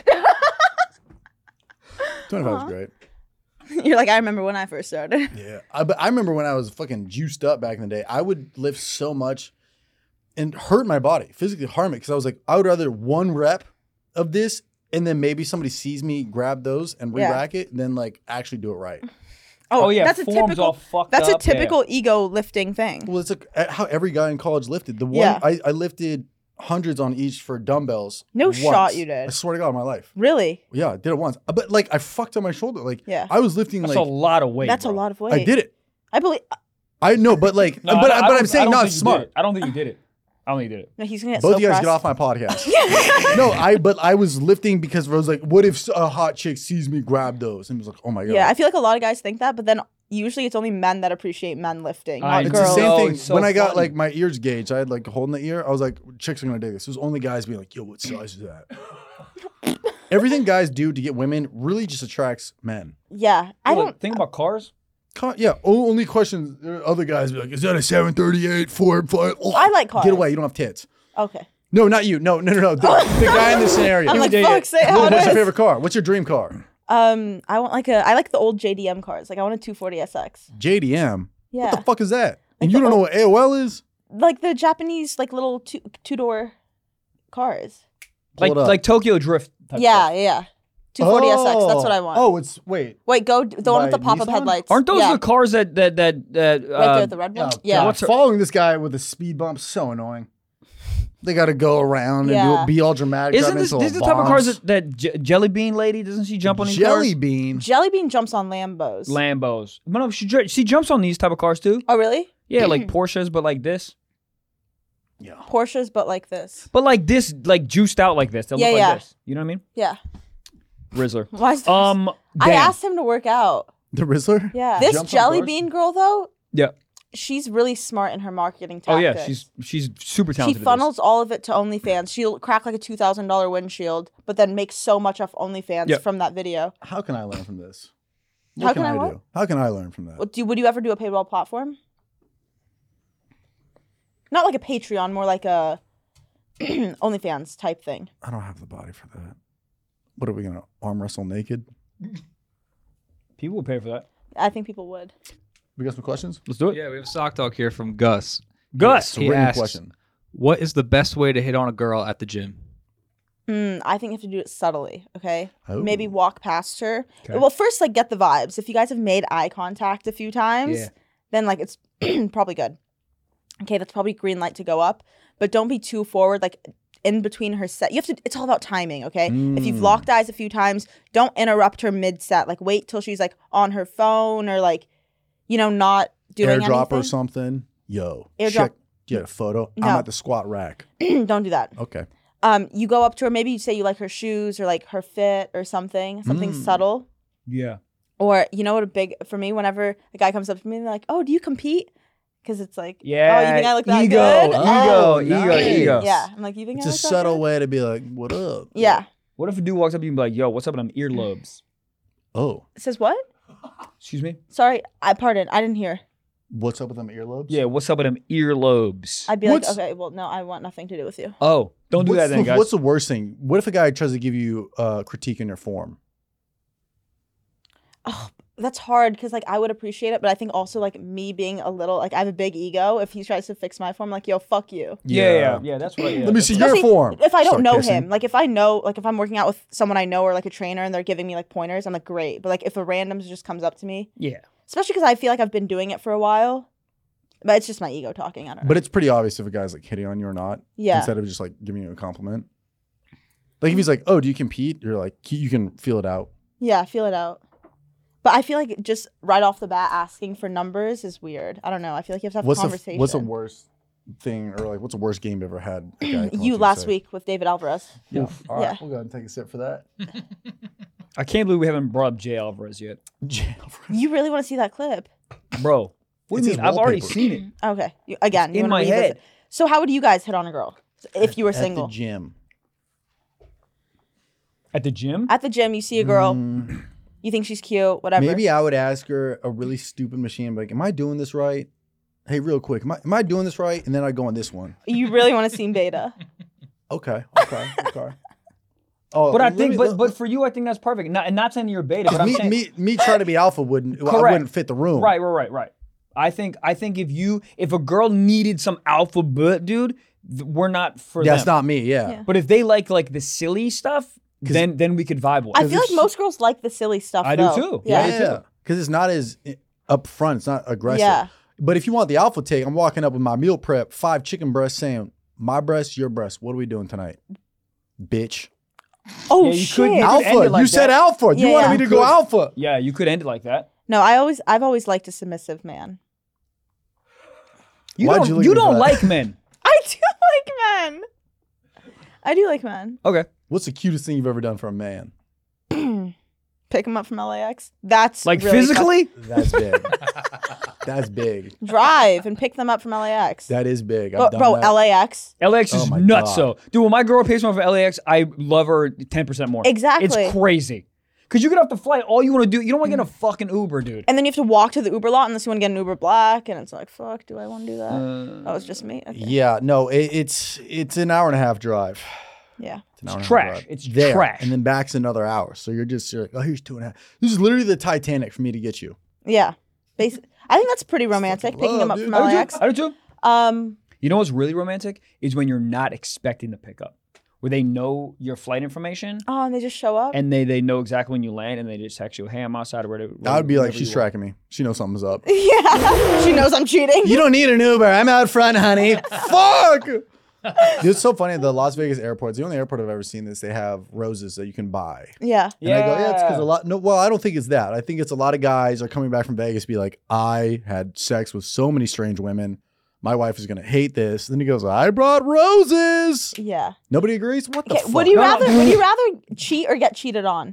twenty-five is great. You're like, I remember when I first started. Yeah, I, but I remember when I was fucking juiced up back in the day. I would lift so much and hurt my body, physically harm it, because I was like, I would rather one rep of this and then maybe somebody sees me grab those and Yeah. re-rack it, than like actually do it right. Oh, yeah, that's a form's typical. all fucked That's up, a typical ego lifting thing. Well, it's like uh, how every guy in college lifted. The one Yeah. I, I lifted hundreds on each for dumbbells. No once. shot you did. I swear to God, in my life. Really? Yeah, I did it once. But like, I fucked up my shoulder. Like, Yeah. I was lifting That's like a lot of weight. That's bro. a lot of weight. I did it. I believe. I know, but like, No, but I, I but don't- I'm saying I don't not think you did smart. it. I don't think you did it. I don't think you did it. No, he's gonna get Both so of you guys pressed. get off my podcast. No, I but I was lifting because I was like, what if a hot chick sees me grab those? And it was like, oh my God. Yeah, I feel like a lot of guys think that, but then usually it's only men that appreciate men lifting, I not It's girls. the same Oh, thing. it's so when I got funny. like my ears gauged, I had like a hole in the ear. I was like, chicks are gonna dig this. It was only guys being like, yo, what size is that? Everything guys do to get women really just attracts men. Yeah, I Well, don't. think about cars. Con- yeah, o- only questions. there are Other guys be like, is that a seven thirty-eight Ford? Ford? Oh, I like cars. Get away! You don't have tits. Okay. No, not you. No, no, no, no. The, the guy in the scenario. I'm like, date fuck, it. say it how What- it what's your is. favorite car? What's your dream car? Um, I want like a. I like the old J D M cars. Like I want a two forty S X. J D M. Yeah, What the fuck is that? And Like you the don't know old- what A O L is? like the Japanese like little two two door cars. Pull Like it up. like Tokyo Drift. Type Yeah, stuff. yeah. two forty S X. That's what I want. Oh, it's wait. Wait, go the one with By the pop up Nissan? headlights. Aren't those yeah. the cars that that that that uh, right there, the red one? Oh, Yeah. God. What's her- Following this guy with a speed bump so annoying. They got to go around and do Yeah. it, be all dramatic. Isn't drive this into these a the type of cars bombs. that, that J- Jelly Bean lady doesn't she jump on these Jelly cars? Bean? Jelly Bean jumps on Lambos. Lambos. No, no, she dr- she jumps on these type of cars too. Oh really? Yeah, like Porsches, but like this. Yeah. Porsches, but like this. But like this, like juiced out like this. They'll Yeah, look yeah. like this. You know what I mean? Yeah. Rizzler. Why is Um, I damn. asked him to work out. The Rizzler? Yeah. This Jumps on Jelly cars? Bean girl though, Yeah. she's really smart in her marketing Oh tactics. yeah, she's she's super She talented. at this. funnels all of it to OnlyFans. She'll crack like a two thousand dollar windshield, but then make so much off OnlyFans Yep. from that video. How can I learn from this? How What can I what? do? How can I learn from that? What, do would you ever do a paywall platform? Not like a Patreon, more like a OnlyFans type thing. I don't have the body for that. What are we gonna arm wrestle naked? People will pay for that. I think people would. We got some questions. Let's do it. Yeah, we have sock talk here from Gus. Gus. It's a He written asks, question. What is the best way to hit on a girl at the gym? Mm, I think you have to do it subtly, okay? Oh. Maybe walk past her. Okay. Well, first, like, get the vibes. If you guys have made eye contact a few times, Yeah. then, like, it's probably good. Okay, that's probably green light to go up. But don't be too forward, like, in between her set. You have to, it's all about timing, okay? If you've Mm. locked eyes a few times, don't interrupt her mid-set. Like, wait till she's, like, on her phone or, like, you know, not doing Airdrop or anything. something. Yo. Airdrop- Check. Do you have a photo? I'm No. at the squat rack. Don't do that. Okay. Um, you go up to her, maybe you say you like her shoes or, like, her fit or something, something Mm. subtle. Yeah. Or you know what a big for me whenever a guy comes up to me and they're like, "Oh, do you compete?" Because it's like, Yeah. "Oh, you think I look that ego, good?" Ego. Oh, Ego. nice. Ego. Yeah, I'm like, "You think It's I a look that subtle good?" way to be like, what up? Yeah. What if a dude walks up to you and be like, "Yo, what's up with them earlobes?" Oh. It says what? Excuse me. Sorry, I pardon. I didn't hear. What's up with them earlobes? Yeah. What's up with them earlobes? I'd be What's- like, "Okay, well, no, I want nothing to do with you." oh, don't do What's that then, the, guys. What's the worst thing? What if a guy tries to give you uh, critique in your form? Oh, that's hard because like I would appreciate it, but I think also like me being a little like I have a big ego. If he tries to fix my form, like yo, fuck you. Yeah, yeah, yeah. yeah that's what. I, yeah, Let me see your Especially form. If I don't Start know kissing. him, like if I know, like if I'm working out with someone I know or like a trainer and they're giving me like pointers, I'm like great. But like if a random just comes up to me, Yeah. especially because I feel like I've been doing it for a while, but it's just my ego talking. I don't know. But it's pretty obvious if a guy's like hitting on you or not. Yeah. Instead of just like giving you a compliment. Like if he's like, "Oh, do you compete?" You're like, you can feel it out. Yeah, feel it out. But I feel like just right off the bat asking for numbers is weird. I don't know. I feel like you have to have What's a the conversation. what's the worst thing or like what's the worst game you ever had? a guy come up to you and last say? week with David Alvarez. Yeah. All right, Yeah. we'll go ahead and take a sip for that. I can't believe we haven't brought up Jay Alvarez yet, Jail. You really want to see that clip? bro. What It's do you his mean? I've already wallpaper. seen it. Okay. You, again, you in wanna my revisit. head. So how would you guys hit on a girl if you were At single? the gym. At the gym? At the gym, you see a girl, Mm, you think she's cute, whatever. maybe I would ask her a really stupid machine, like, "Am I doing this right? Hey, real quick, am I, am I doing this right?" And then I go on this one. You really want to see beta. Okay, okay, okay. Oh, But I let think, me- but let- but for you, I think that's perfect. Not, and not saying you're beta, but I'm me, saying, me, me trying to be alpha wouldn't, I Correct. wouldn't fit the room. right, right, right, right. I think, I think if you, if a girl needed some alpha butt, dude, th- we're not for That's them. not me. Yeah. Yeah. But if they like like the silly stuff, then then we could vibe with. I it. feel like it's- most girls like the silly stuff. I do though. too. Yeah. I Yeah, do too. because it's not as upfront. It's not aggressive. Yeah. But if you want the alpha take, I'm walking up with my meal prep, five chicken breasts, saying, "My breast, your breast. What are we doing tonight, bitch?" Oh Yeah, you shit. could- you could- Alpha. end it like you said that. alpha. You Yeah, wanted yeah. me to You go could. alpha. Yeah, you could end it like that. No, I always, I've always liked a submissive man. You Why'd don't, you you, look at me for don't that? like men. I do like men. I do like men. Okay. What's the cutest thing you've ever done for a man? Pick him up from L A X. That's Like really physically? That's big. That's big. tough. Drive and pick them up from L A X. That is big. I've Bro, done bro that. L A X. L A X Oh is my nuts, God. so. Dude, when my girl pays me for L A X, I love her ten percent more. Exactly. It's crazy. Because you get off the flight, all you want to do, you don't want to get a fucking Uber, dude. And then you have to walk to the Uber lot unless you want to get an Uber Black, and it's like, fuck, do I want to do that? Uh, Oh, it's just me. Okay. Yeah. No. It, it's it's an hour and a half drive. Yeah. It's, an hour and a half trash. drive. It's there, trash. and then back's another hour. So you're just you're like, oh, here's two and a half. This is literally the Titanic for me to get you. Yeah. Basi- I think that's pretty romantic. fucking Picking love, them up dude. from I L A do X. too. I do too. Um. You know what's really romantic? Is when you're not expecting to pick up. Where they know your flight information Oh, and they just show up. and they, they know exactly when you land and they just text you, hey, I'm outside or whatever. I would be like, wherever she's you are. tracking me. She knows something's up. Yeah. She knows I'm cheating. You don't need an Uber. I'm out front, honey. Fuck. Dude, it's so funny. The Las Vegas airport, it's the only airport I've ever seen this. They have roses that you can buy. Yeah. And I go, yeah, it's because Yeah. a lot. No, well, I don't think it's that. I think it's a lot of guys are coming back from Vegas, be like, I had sex with so many strange women. My wife is gonna hate this. Then he goes, I brought roses. Yeah. Nobody agrees. What the Okay. fuck? Would you No, no. rather? Would you rather cheat or get cheated on?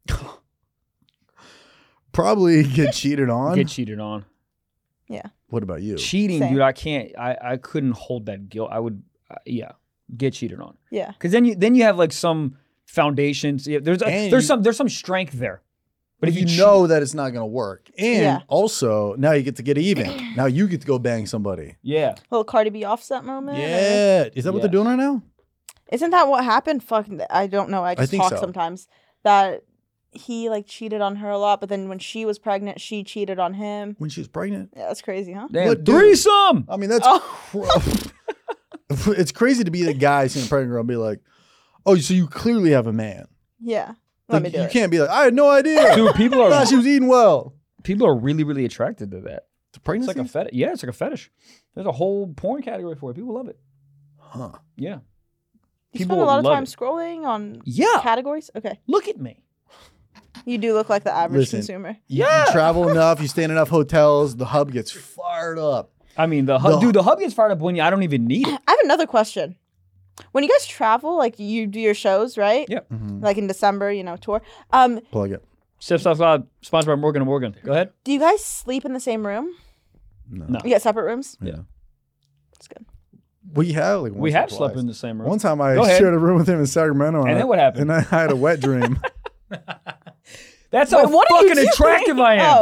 Probably get cheated on? Get cheated on. What about you? Cheating, Same. dude, I can't, I, I couldn't hold that guilt. I would, uh, yeah, get cheated on. Yeah. Because then you, then you have like some foundations. Yeah, there's, a, And there's you- some, there's some strength there. But But if you, you know that it's not gonna work, and Yeah. also now you get to get even. Now you get to go bang somebody. Yeah. Little Cardi B offset moment. or- Yeah, is that what they're Yes. doing right now? Isn't that what happened? Fuck. I don't know. I just think talk so. sometimes. That he like cheated on her a lot, but then when she was pregnant, she cheated on him. When she was pregnant? Yeah, that's crazy, huh? Damn, What, dude? threesome. I mean, that's Oh. cra- it's crazy to be the guy seeing a pregnant girl and be like, "Oh, so you clearly have a man." Yeah. Let Like, me do you it. can't be like, "I had no idea." Dude, people I are, thought she was eating well. people are really, really attracted to that. The It's pregnancy? like a fetish. Yeah, it's like a fetish. There's a whole porn category for it. People love it. huh. Yeah. You people spend a lot of love time it. scrolling on Yeah. categories. Okay. Look at me. You do look like the average Listen. consumer. You, Yeah. you travel enough, you stay in enough hotels, the hub gets fired up. I mean, the hub, The- dude, the hub gets fired up when you, I don't even need it. I have another question. When you guys travel, like you do your shows, right? Yep. Like in December, you know, tour. Um, Plug it. Step Stuff Live, sponsored by Morgan and Morgan. Go ahead. do you guys sleep in the same room? No. No. You get separate rooms? Yeah. That's good. We have like We once or have slept twice. in the same room. One time I Go ahead. shared a room with him in Sacramento, And I- then what happened? And I had a wet dream. That's Wait, how what are you fucking doing? attractive I am. Oh,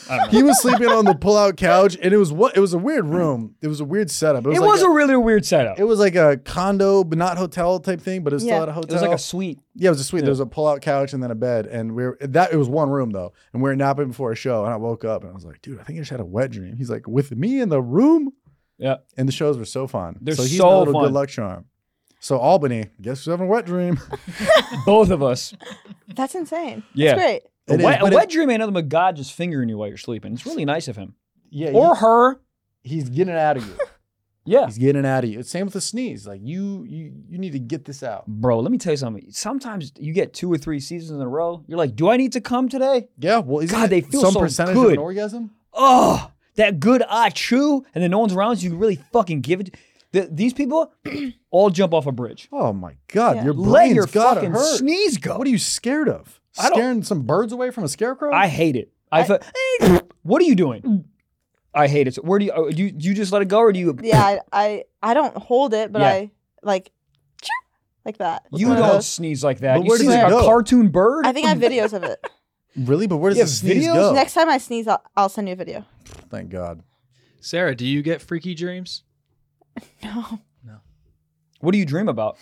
I don't know. He was sleeping on the pull-out couch, and it was what? It was a weird room. It was a weird setup. It was, like a, really weird setup. It was like a condo, but not hotel type thing. But it was Yeah. still at a hotel. It was like a suite. Yeah, it was a suite. Yeah. There was a pull-out couch and then a bed, and we were that. It was one room though, and we were napping before a show. And I woke up and I was like, "Dude, I think I just had a wet dream." He's like, "With me in the room," Yeah. and the shows were so fun. They're so he's so my little fun. good luck charm. So Albany, guess who's having a wet dream? Both of us. That's insane. Yeah. That's great. A It is, wet, a but wet it- dream ain't nothing but God just fingering you while you're sleeping. It's really nice of him. Yeah, Or her. he- he's getting it out of you. Yeah. He's getting it out of you. It's same with the sneeze. Like you, you, you need to get this out. Bro, let me tell you something. Sometimes you get two or three seasons in a row. You're like, do I need to come today? Yeah, well, isn't God, it they feel some so percentage good. of an orgasm? Oh, that good ah chew, and then no one's around, so you can really fucking give it. The, these people all jump off a bridge. Oh my God, Yeah. your Let brain's your gotta fucking hurt. sneeze go. What are you scared of? I don't- Scaring some birds away from a scarecrow? I hate it. I, I- fe- what are you doing? I hate it. So where do you, oh, do you do you just let it go, or do you? Yeah, I I, I don't hold it, but Yeah. I like like that. You One of don't those. sneeze like that. But You where sneeze does like it a go? cartoon bird. I think I have videos of it. Really? But where does You the have sneeze videos? go? Next time I sneeze, I'll, I'll send you a video. Thank God. Sarah, do you get freaky dreams? No. What do you dream about?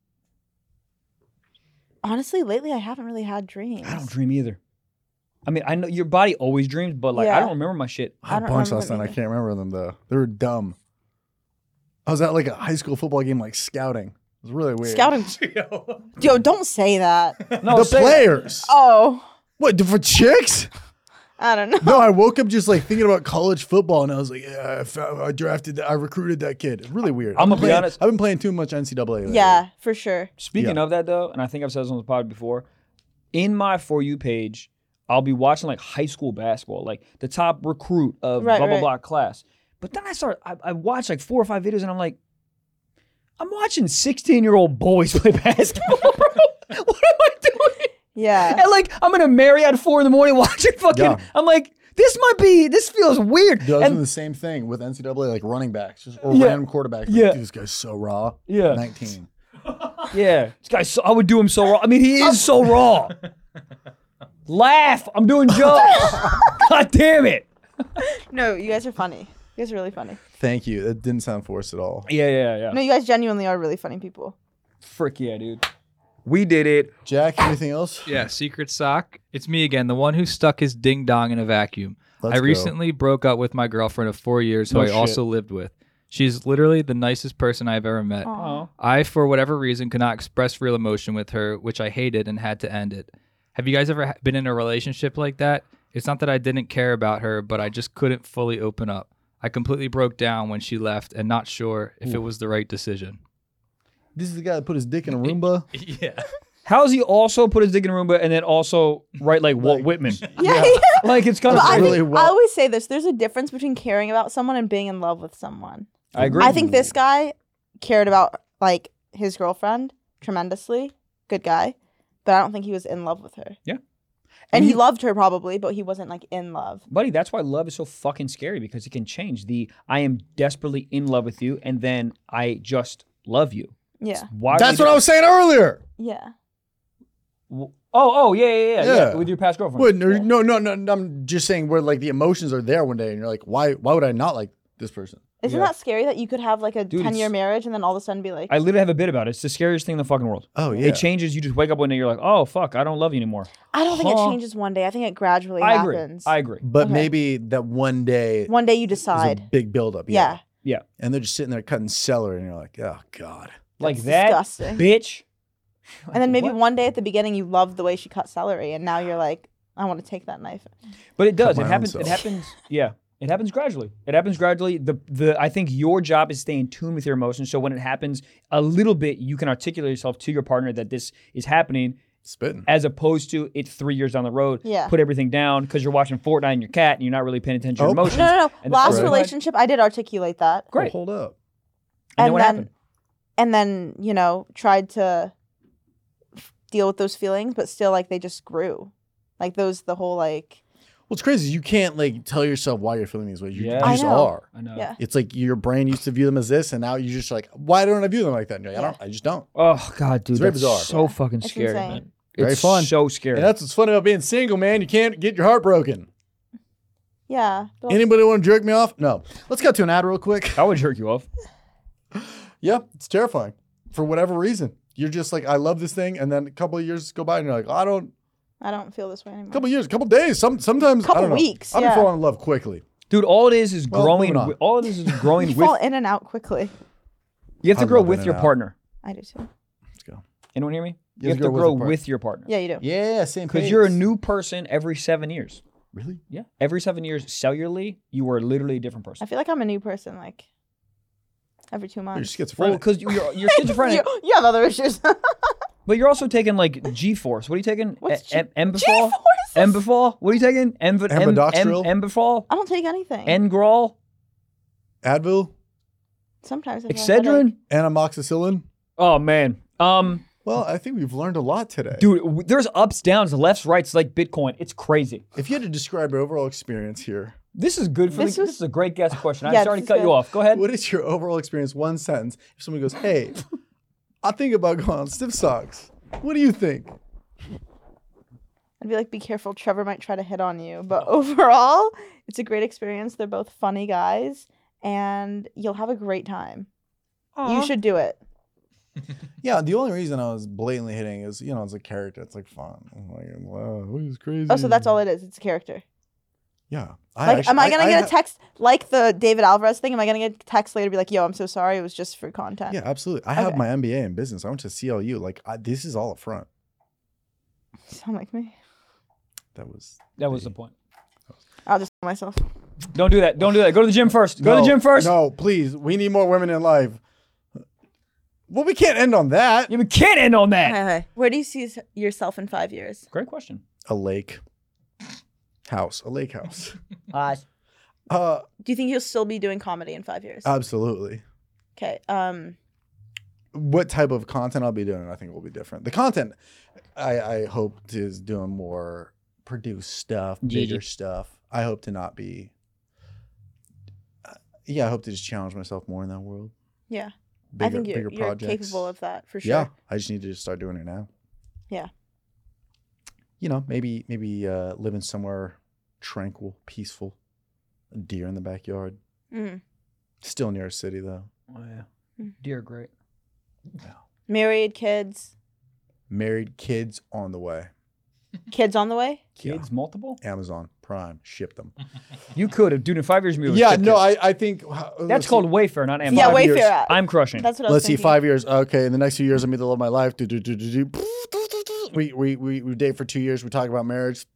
Honestly, lately I haven't really had dreams. I don't dream either. I mean, I know your body always dreams, but like I Yeah. don't remember my shit. I had I a don't bunch remember last them night. I either. can't remember them though. They were dumb. I was at like a high school football game, like scouting. It was really weird. Scouting. Yo, don't say that. No, The say that. players. Oh, What, for chicks? I don't know. No, I woke up just like thinking about college football, and I was like, "Yeah, I, found, I drafted, that, I recruited that kid." It's really weird. I'm I've gonna been be playing- honest. I've been playing too much N C double A. lately. Yeah, for sure. Speaking Yeah. of that though, and I think I've said this on the pod before, in my For You page, I'll be watching like high school basketball, like the top recruit of Right, blah blah right. blah class. But then I start, I, I watch like four or five videos, and I'm like, I'm watching sixteen year old boys play basketball, bro. What am I doing? Yeah. And like, I'm in a Marriott at four in the morning watching fucking. Yeah. I'm like, this might be. This feels weird. Dude, I was And- doing the same thing with N C double A, like running backs, just or Yeah. random quarterbacks. Like, Yeah. Dude, this guy's so raw. Yeah. nineteen. Yeah, this guy's. So, I would do him so raw. I mean, he is so raw. Laugh. I'm doing jokes. God damn it. No, you guys are funny. You guys are really funny. Thank you. That didn't sound forced at all. Yeah, yeah, yeah. No, you guys genuinely are really funny people. Frick yeah, dude. We did it. Jack, anything else? Yeah, secret sock. It's me again, the one who stuck his ding dong in a vacuum. Let's I go. recently broke up with my girlfriend of four years, who No I shit. also lived with. She's literally the nicest person I've ever met. Oh. I, for whatever reason, could not express real emotion with her, which I hated and had to end it. Have you guys ever ha- been in a relationship like that? It's not that I didn't care about her, but I just couldn't fully open up. I completely broke down when she left and not sure if it was the right decision. This is the guy that put his dick in a Roomba. Yeah. How's he also put his dick in a Roomba and then also write like Walt Like- Whitman? Yeah. Like it's kind But of I, really think, well. I always say this. There's a difference between caring about someone and being in love with someone. I agree. I think this guy cared about like his girlfriend tremendously. Good guy. But I don't think he was in love with her. Yeah. And he you- loved her probably, but he wasn't like in love. Buddy, that's why love is so fucking scary because it can change. The I am desperately in love with you and then I just love you. Yeah. Why That's what I was saying earlier. Yeah. Oh, oh, yeah, yeah, yeah, yeah. Yeah. With your past girlfriend. What, no, no, no, no. I'm just saying where like the emotions are there one day, and you're like, why? Why would I not like this person? Isn't Yeah. that scary that you could have like a Dude, ten year it's- marriage and then all of a sudden be like, I literally have a bit about it. It's the scariest thing in the fucking world. Oh yeah. It changes. You just wake up one day, you're like, oh, fuck, I don't love you anymore. I don't think it Huh. changes one day. I think it gradually I agree. happens. I agree. But Okay. maybe that one day One day you is a decide. big buildup. Yeah. Yeah. And they're just sitting there cutting celery, and you're like, oh god. Like That's that, disgusting. bitch. And then maybe What? one day at the beginning you loved the way she cut celery, and now you're like, I want to take that knife. But it does. my It own happens. self. It happens. Yeah. It happens gradually. It happens gradually. The the I think your job is stay in tune with your emotions. So when it happens a little bit, you can articulate yourself to your partner that this is happening, Spitting. as opposed to it's three years down the road. Yeah. Put everything down because you're watching Fortnite and your cat and you're not really paying attention to your Oh. emotions. No, no, no. And Last then- relationship, I did articulate that. Great. Hold up. And then And what then, happened? and then you know, tried to f- deal with those feelings, but still, like they just grew. Like those, the whole like, What's crazy is you can't like tell yourself why you're feeling these ways. You, Yeah. you I just know. are. I know. yeah. It's like your brain used to view them as this, and now you're just like, why don't I view them like that? And you're like, I don't. I just don't. Oh God, dude, It's very that's bizarre. so Yeah. fucking It's scary, insane. man. Very it's fun. So scary. And that's what's funny about being single, man. You can't get your heart broken. Yeah. but also- Anybody want to jerk me off? No. Let's cut to an ad real quick. I would jerk you off. Yeah, it's terrifying for whatever reason. You're just like, I love this thing, and then a couple of years go by, and you're like, I don't. I don't feel this way anymore. A couple of years, a couple of days, some sometimes. I Couple don't know. weeks, I've been yeah. falling in love quickly. Dude, all it is is Well, growing. moving on. With, all it is is growing You with. fall in and out quickly. You have to I grow love with in your and out. partner. I do too. Let's go. Anyone hear me? You You have to with grow your part- with your partner. Yeah, you do. Yeah, same Because pace. you're a new person every seven years. Really? Yeah. Every seven years, cellularly, you are literally a different I person. feel like I'm a new person like every two You're months. Well, schizophrenic. because you're, you're schizophrenic, you, you have other issues. but you're also taking like G-force. What are you taking? What's E- G- em- Embifol? G-force? Embifol? What are you taking? Emv- em- Ambidoxtril? em- Embifol? I don't take anything. Engrol? Advil, Sometimes I have a headache. Excedrin? amoxicillin. Oh man. Um, Well, I think we've learned a lot today. dude, w- there's ups, downs, lefts, rights, like Bitcoin. It's crazy. If you had to describe your overall experience here, This is good for This the, was- This is a great guest question. I'm Yeah, sorry to this is cut you good. off. Go ahead. what is your overall experience? One sentence. If someone goes, "Hey, I think about going on stiff socks," what do you think? I'd be like, be careful, Trevor might try to hit on you. But overall, it's a great experience. They're both funny guys, and you'll have a great time. You should do it. Yeah, the only reason I was blatantly hitting is, you know, it's a character. It's like fun. I'm like, wow, this is crazy. Oh, so that's all it is. It's a character. Yeah. I Like, actually- am I gonna get ha- a text like the David Alvarez thing? Am I gonna get a text later, be like, "Yo, I'm so sorry. It was just for content." Yeah, absolutely. I have Okay. my M B A in business. I went to C L U. Like, I, this is all up front. Sound like me. That was. That was the point. I'll just myself. Don't do that. Don't do that. Go to the gym first. Go to No, the gym first. No, please. We need more women in life. Well, we can't end on that. You can't end on that. Hey, hey. Where do you see s- yourself in five years? Great question. A lake house. A lake house. Uh, uh, Do you think you'll still be doing comedy in five years? absolutely. Okay. Um. What type of content I'll be doing, I think will be different. The content, I, I hope is doing more produced stuff, Yeah. bigger stuff. I hope to not be. Uh, yeah, I hope to just challenge myself more in that world. Yeah. Bigger, I think you're, bigger you're projects. capable of that for sure. Yeah, I just need to just start doing it now. Yeah. You know, maybe maybe uh, living somewhere tranquil, peaceful, a deer in the backyard. Mm. Still near a city though. oh yeah. Mm. Dear great. Married, kids, Married, kids on the way. kids on the way. Kids, multiple? Amazon Prime, ship them. You could have. Dude, in five years, you would Yeah, ship no, kids. I I think That's called Wayfair, not Amazon. Yeah, Five Wayfair years. app. I'm crushing. That's what I was Let's see, thinking. five years. Okay, in the next few years, I'm meet the love of my life. Do, do, do, do, do. We, we we we date for two years. We talk about marriage.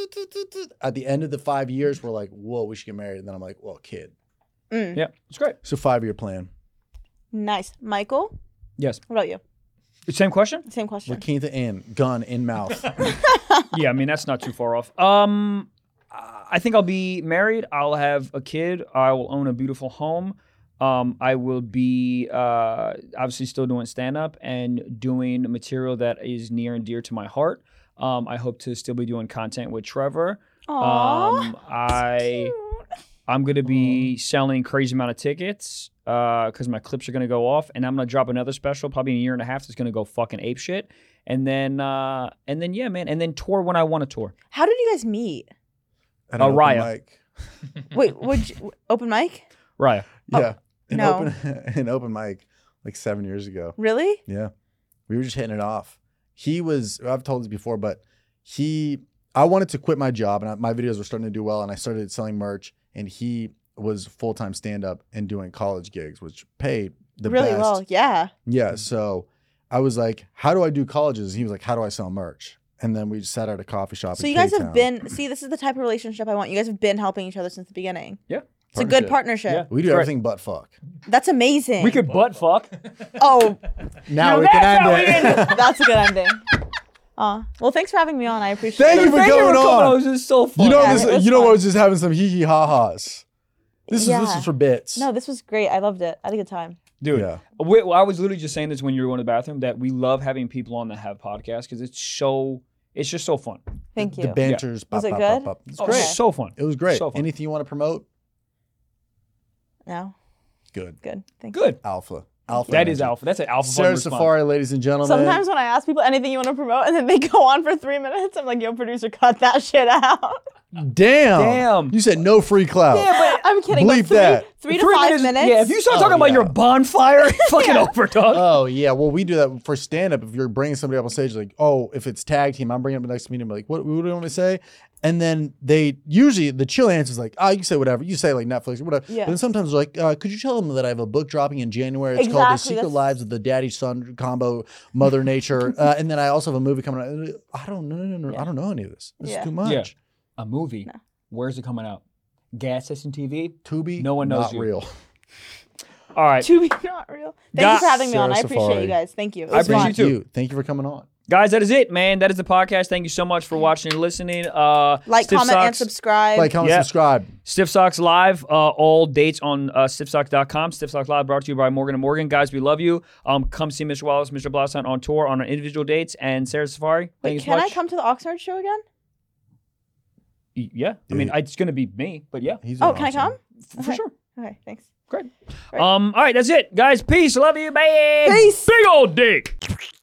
At the end of the five years, we're like, whoa, we should get married. And then I'm like, well, kid. Mm. Yeah, it's great. So five year plan. Nice, Michael. Yes. What about you? Same question? Same question. La Quinta in, gun in mouth. Yeah, I mean that's not too far off. Um, I think I'll be married. I'll have a kid. I will own a beautiful home. Um, I will be uh, obviously still doing stand up and doing material that is near and dear to my heart. Um, I hope to still be doing content with Trevor. Aww. Um, I I'm gonna be selling crazy amount of tickets because my clips are gonna go off, and I'm gonna drop another special probably in a year and a half that's gonna go fucking ape shit. And then uh, and then yeah, man, and then tour when I want to tour. How did you guys meet? At Uh, an open Raya. mic. Wait, would you, open mic? Raya. Yeah. An no. open an open mic like seven years ago. Really? Yeah. We were just hitting it off. He was, I've told this before, but he, I wanted to quit my job and I, my videos were starting to do well and I started selling merch and he was full-time stand-up and doing college gigs, which paid the really best. well, yeah. Yeah. So I was like, how do I do colleges? He was like, how do I sell merch? And then we just sat at a coffee shop. So in you guys K-Town. have been, see, this is the type of relationship I want. You guys have been helping each other since the beginning. Yeah. It's a good partnership. Yeah. We do Great. everything but fuck. That's amazing. We could butt fuck. Oh, Now No, we can that's how we end end it. that's a good ending. Aw. Well, thanks for having me on. I appreciate Thank it. you for Thank going for coming on. It was just so fun. You know Yeah, this. it was You know fun. what was just having some hee hee ha ha's. This is this Yeah. is for bits. No, this was great. I loved it. I had a good time. Dude, Yeah. we, I was literally just saying this when you were going to the bathroom that we love having people on that have podcasts because it's so, it's just so fun. Thank you. The banter's Was bop, it bop, good? bop, bop. It's Oh, great. so fun. It was great. So fun. Anything you want to promote? No, Good. good. Thank you. Good. Alpha. Alpha. That is energy. alpha. That's an alpha. Sarah fun response. Safari, ladies and gentlemen. Sometimes when I ask people anything you want to promote and then they go on for three minutes, I'm like, yo, producer, cut that shit out. Damn. Damn. You said no free clout. Yeah, but I'm kidding. Bleep but three, that. three to five minutes. Yeah, if you start Oh, talking about yeah. your bonfire, it's fucking Yeah. over, dog. Oh yeah, well we do that for stand up. If you're bringing somebody up on stage, like oh, if it's tag team, I'm bringing up the next meeting. Like what, what do you want me to say? And then they usually the chill answer is like, oh, you say whatever. You say like Netflix or whatever. Yeah. But then sometimes they're like, uh, could you tell them that I have a book dropping in January? It's called The Exactly, Secret that's- Lives of the Daddy Son Combo Mother Nature. uh, and then I also have a movie coming out. I don't know, no, no, no, Yeah. I don't know any of this. This Yeah. is too much. Yeah. A movie. Where's it coming out? Gas station T V? Tubi, No one knows not you. real. All right. To be not real. Thank Got- you for having me on. I Sarah appreciate Safari. you guys. Thank you. It I was appreciate fun. you too. You. Thank you for coming on. Guys, that is it, man. That is the podcast. Thank you so much for watching and listening. Uh, Like, Stiff comment, and Socks, subscribe. Like, comment, Yeah. subscribe. Stiff Socks Live. Uh, all dates on uh, stiff socks dot com. Stiff Socks Live brought to you by Morgan and Morgan. Guys, we love you. Um, come see Mister Wallace, Mister Blaustein on tour on our individual dates. And Sarah Safari, thank Wait, you so can much. I come to the Oxnard show again? Y- Yeah. I mean, Yeah. it's going to be me, but yeah, He's Oh, an can I awesome- come? f- for Okay. sure. Okay, thanks. Great. Great. Um, all right, that's it. Guys, peace. Love you. Bye. Peace. Big old dick.